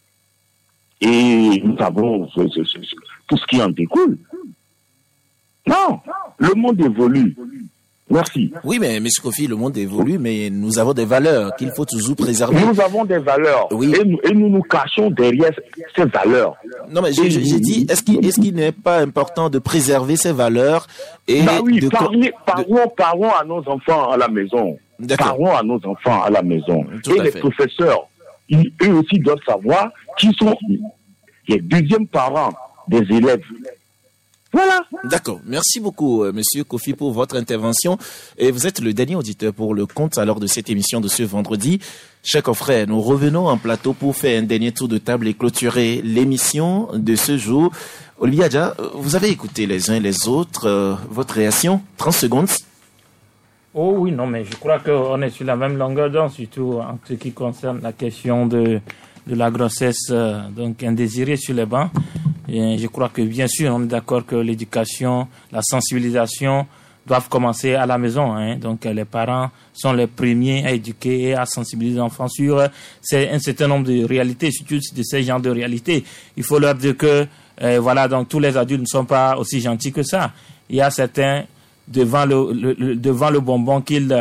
Et nous savons ce, ce, ce, tout ce qui en découle. Non, le monde évolue. Merci. Oui, mais M. Kofi, le monde évolue, mais nous avons des valeurs qu'il faut toujours préserver. Nous avons des valeurs. Oui. Et, nous, et nous nous cachons derrière ces valeurs. Non, mais j'ai dit, est-ce qu'il est-ce qu'il n'est pas important de préserver ces valeurs et bah oui, de... parlez, parlons, parlons à nos enfants à la maison. Parlons à nos enfants à la maison. Tout et à les fait. professeurs, ils, eux aussi doivent savoir qui sont les deuxièmes parents des élèves. Voilà. D'accord. Merci beaucoup, euh, Monsieur Kofi, pour votre intervention. Et vous êtes le dernier auditeur pour le compte alors de cette émission de ce vendredi. Chers confrères, nous revenons en plateau pour faire un dernier tour de table et clôturer l'émission de ce jour. Olivier Adja, vous avez écouté les uns et les autres. Euh, votre réaction, trente secondes. Oh oui, non, mais je crois qu'on est sur la même longueur d'onde, surtout en ce qui concerne la question de, de la grossesse euh, donc indésirée sur les bancs. Et je crois que bien sûr, on est d'accord que l'éducation, la sensibilisation doivent commencer à la maison. Hein. Donc les parents sont les premiers à éduquer et à sensibiliser les enfants sur euh, un certain nombre de réalités, surtout de ces genres de réalités. Il faut leur dire que euh, voilà, donc tous les adultes ne sont pas aussi gentils que ça. Il y a certains devant le, le, le devant le bonbon qu'ils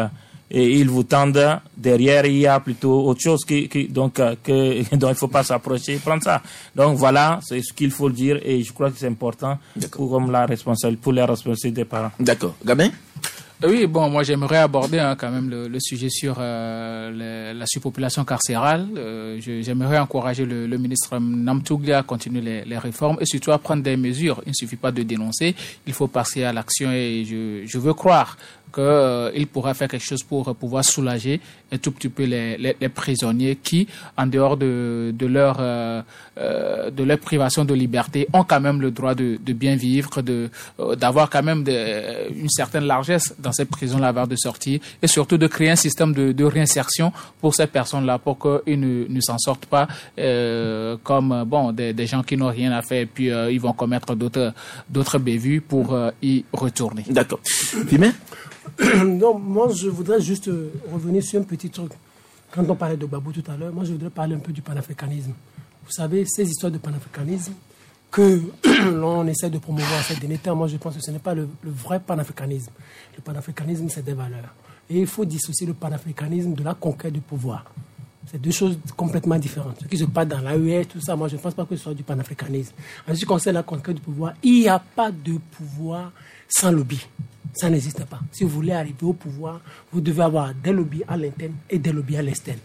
et ils vous tendent derrière, il y a plutôt autre chose qui, qui donc euh, que dont il faut pas s'approcher, prendre ça. Donc voilà, c'est ce qu'il faut dire et je crois que c'est important pour comme la responsabilité pour les responsabilités des parents. D'accord. Gabin? Oui, bon, moi j'aimerais aborder hein, quand même le, le sujet sur euh, le, la surpopulation carcérale. Euh, je, j'aimerais encourager le, le ministre Namtougli à continuer les, les réformes et surtout à prendre des mesures. Il ne suffit pas de dénoncer, il faut passer à l'action et je, je veux croire qu'il euh, pourra faire quelque chose pour pouvoir soulager un tout petit peu les, les, les prisonniers qui, en dehors de, de, leur, euh, euh, de leur privation de liberté, ont quand même le droit de, de bien vivre, de, euh, d'avoir quand même de, une certaine largesse dans ces prisons-là avant de sortir et surtout de créer un système de, de réinsertion pour ces personnes-là pour qu'ils ne, ne s'en sortent pas euh, comme bon, des, des gens qui n'ont rien à faire et puis euh, ils vont commettre d'autres, d'autres bévues pour euh, y retourner. D'accord. Fimé? Non, moi je voudrais juste euh, revenir sur un petit truc. Quand on parlait de Gbagbo tout à l'heure, moi je voudrais parler un peu du panafricanisme. Vous savez, ces histoires de panafricanisme que l'on essaie de promouvoir ces derniers temps, moi je pense que ce n'est pas le, le vrai panafricanisme. Le panafricanisme, c'est des valeurs. Et il faut dissocier le panafricanisme de la conquête du pouvoir. C'est deux choses complètement différentes. Ce qui se passe dans l'A E S, tout ça, moi je ne pense pas que ce soit du panafricanisme. En ce qui concerne la conquête du pouvoir, il n'y a pas de pouvoir sans lobby. Ça n'existe pas. Si vous voulez arriver au pouvoir, vous devez avoir des lobbies à l'interne et des lobbies à l'externe.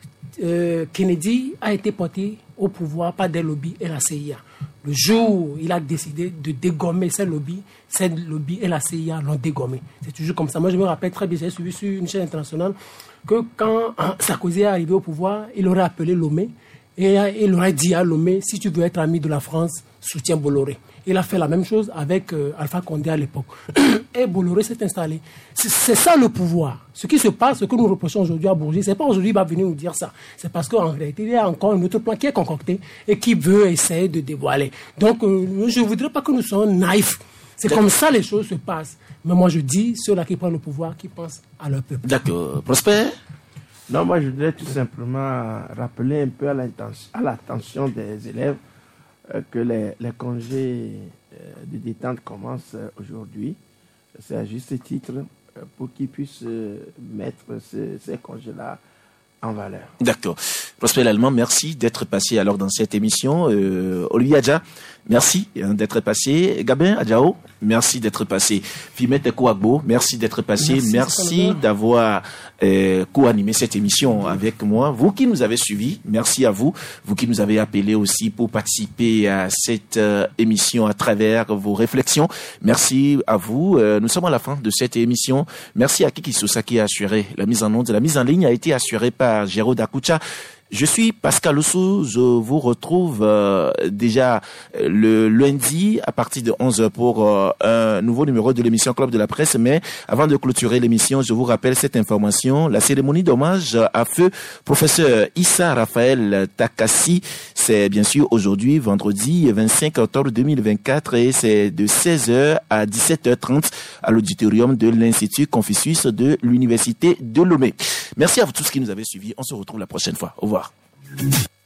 Euh, Kennedy a été porté au pouvoir par des lobbies et la C I A. Le jour où il a décidé de dégommer ces lobbies, ces lobbies et la C I A l'ont dégommé. C'est toujours comme ça. Moi, je me rappelle très bien, j'ai suivi sur une chaîne internationale que quand Sarkozy est arrivé au pouvoir, il aurait appelé Lomé et il aurait dit à Lomé, si tu veux être ami de la France, soutiens Bolloré. Il a fait la même chose avec euh, Alpha Condé à l'époque. Et Bolloré s'est installé. C'est, c'est ça le pouvoir. Ce qui se passe, ce que nous reprochons aujourd'hui à Bourgi, c'est pas aujourd'hui qu'il va venir nous dire ça. C'est parce qu'en réalité, il y a encore un autre plan qui est concocté et qui veut essayer de dévoiler. Donc, euh, je ne voudrais pas que nous soyons naïfs. C'est comme ça les choses se passent. Mais moi, je dis, ceux-là qui prennent le pouvoir, qui pensent à leur peuple. D'accord. Prosper? Non, moi, je voudrais tout simplement rappeler un peu à l'attention, à l'attention des élèves euh, que les, les congés euh, de détente commencent euh, aujourd'hui. C'est à juste titre euh, pour qu'ils puissent euh, mettre ces, ces congés-là en valeur. D'accord. Prosper Lallemand, merci d'être passé alors dans cette émission. Euh, Olivier Adja, merci hein, d'être passé. Gabin Adjao, merci d'être passé. Fimette Kouagbo, merci d'être passé. Merci, merci d'avoir euh, co-animé cette émission avec moi. Vous qui nous avez suivis, merci à vous. Vous qui nous avez appelés aussi pour participer à cette euh, émission à travers vos réflexions. Merci à vous. Euh, nous sommes à la fin de cette émission. Merci à Kiki Sousa qui a assuré la mise en onde. La mise en ligne a été assurée par Géraud Dakucha. Je suis Pascal Oussou, je vous retrouve euh, déjà le lundi à partir de onze heures pour euh, un nouveau numéro de l'émission Club de la Presse. Mais avant de clôturer l'émission, je vous rappelle cette information. La cérémonie d'hommage à feu professeur Issa Raphaël Takassi, c'est bien sûr aujourd'hui, vendredi vingt-cinq octobre deux mille vingt-quatre, et c'est de seize heures à dix-sept heures trente à l'auditorium de l'Institut Confucius de l'Université de Lomé. Merci à vous tous qui nous avez suivis. On se retrouve la prochaine fois. Au revoir.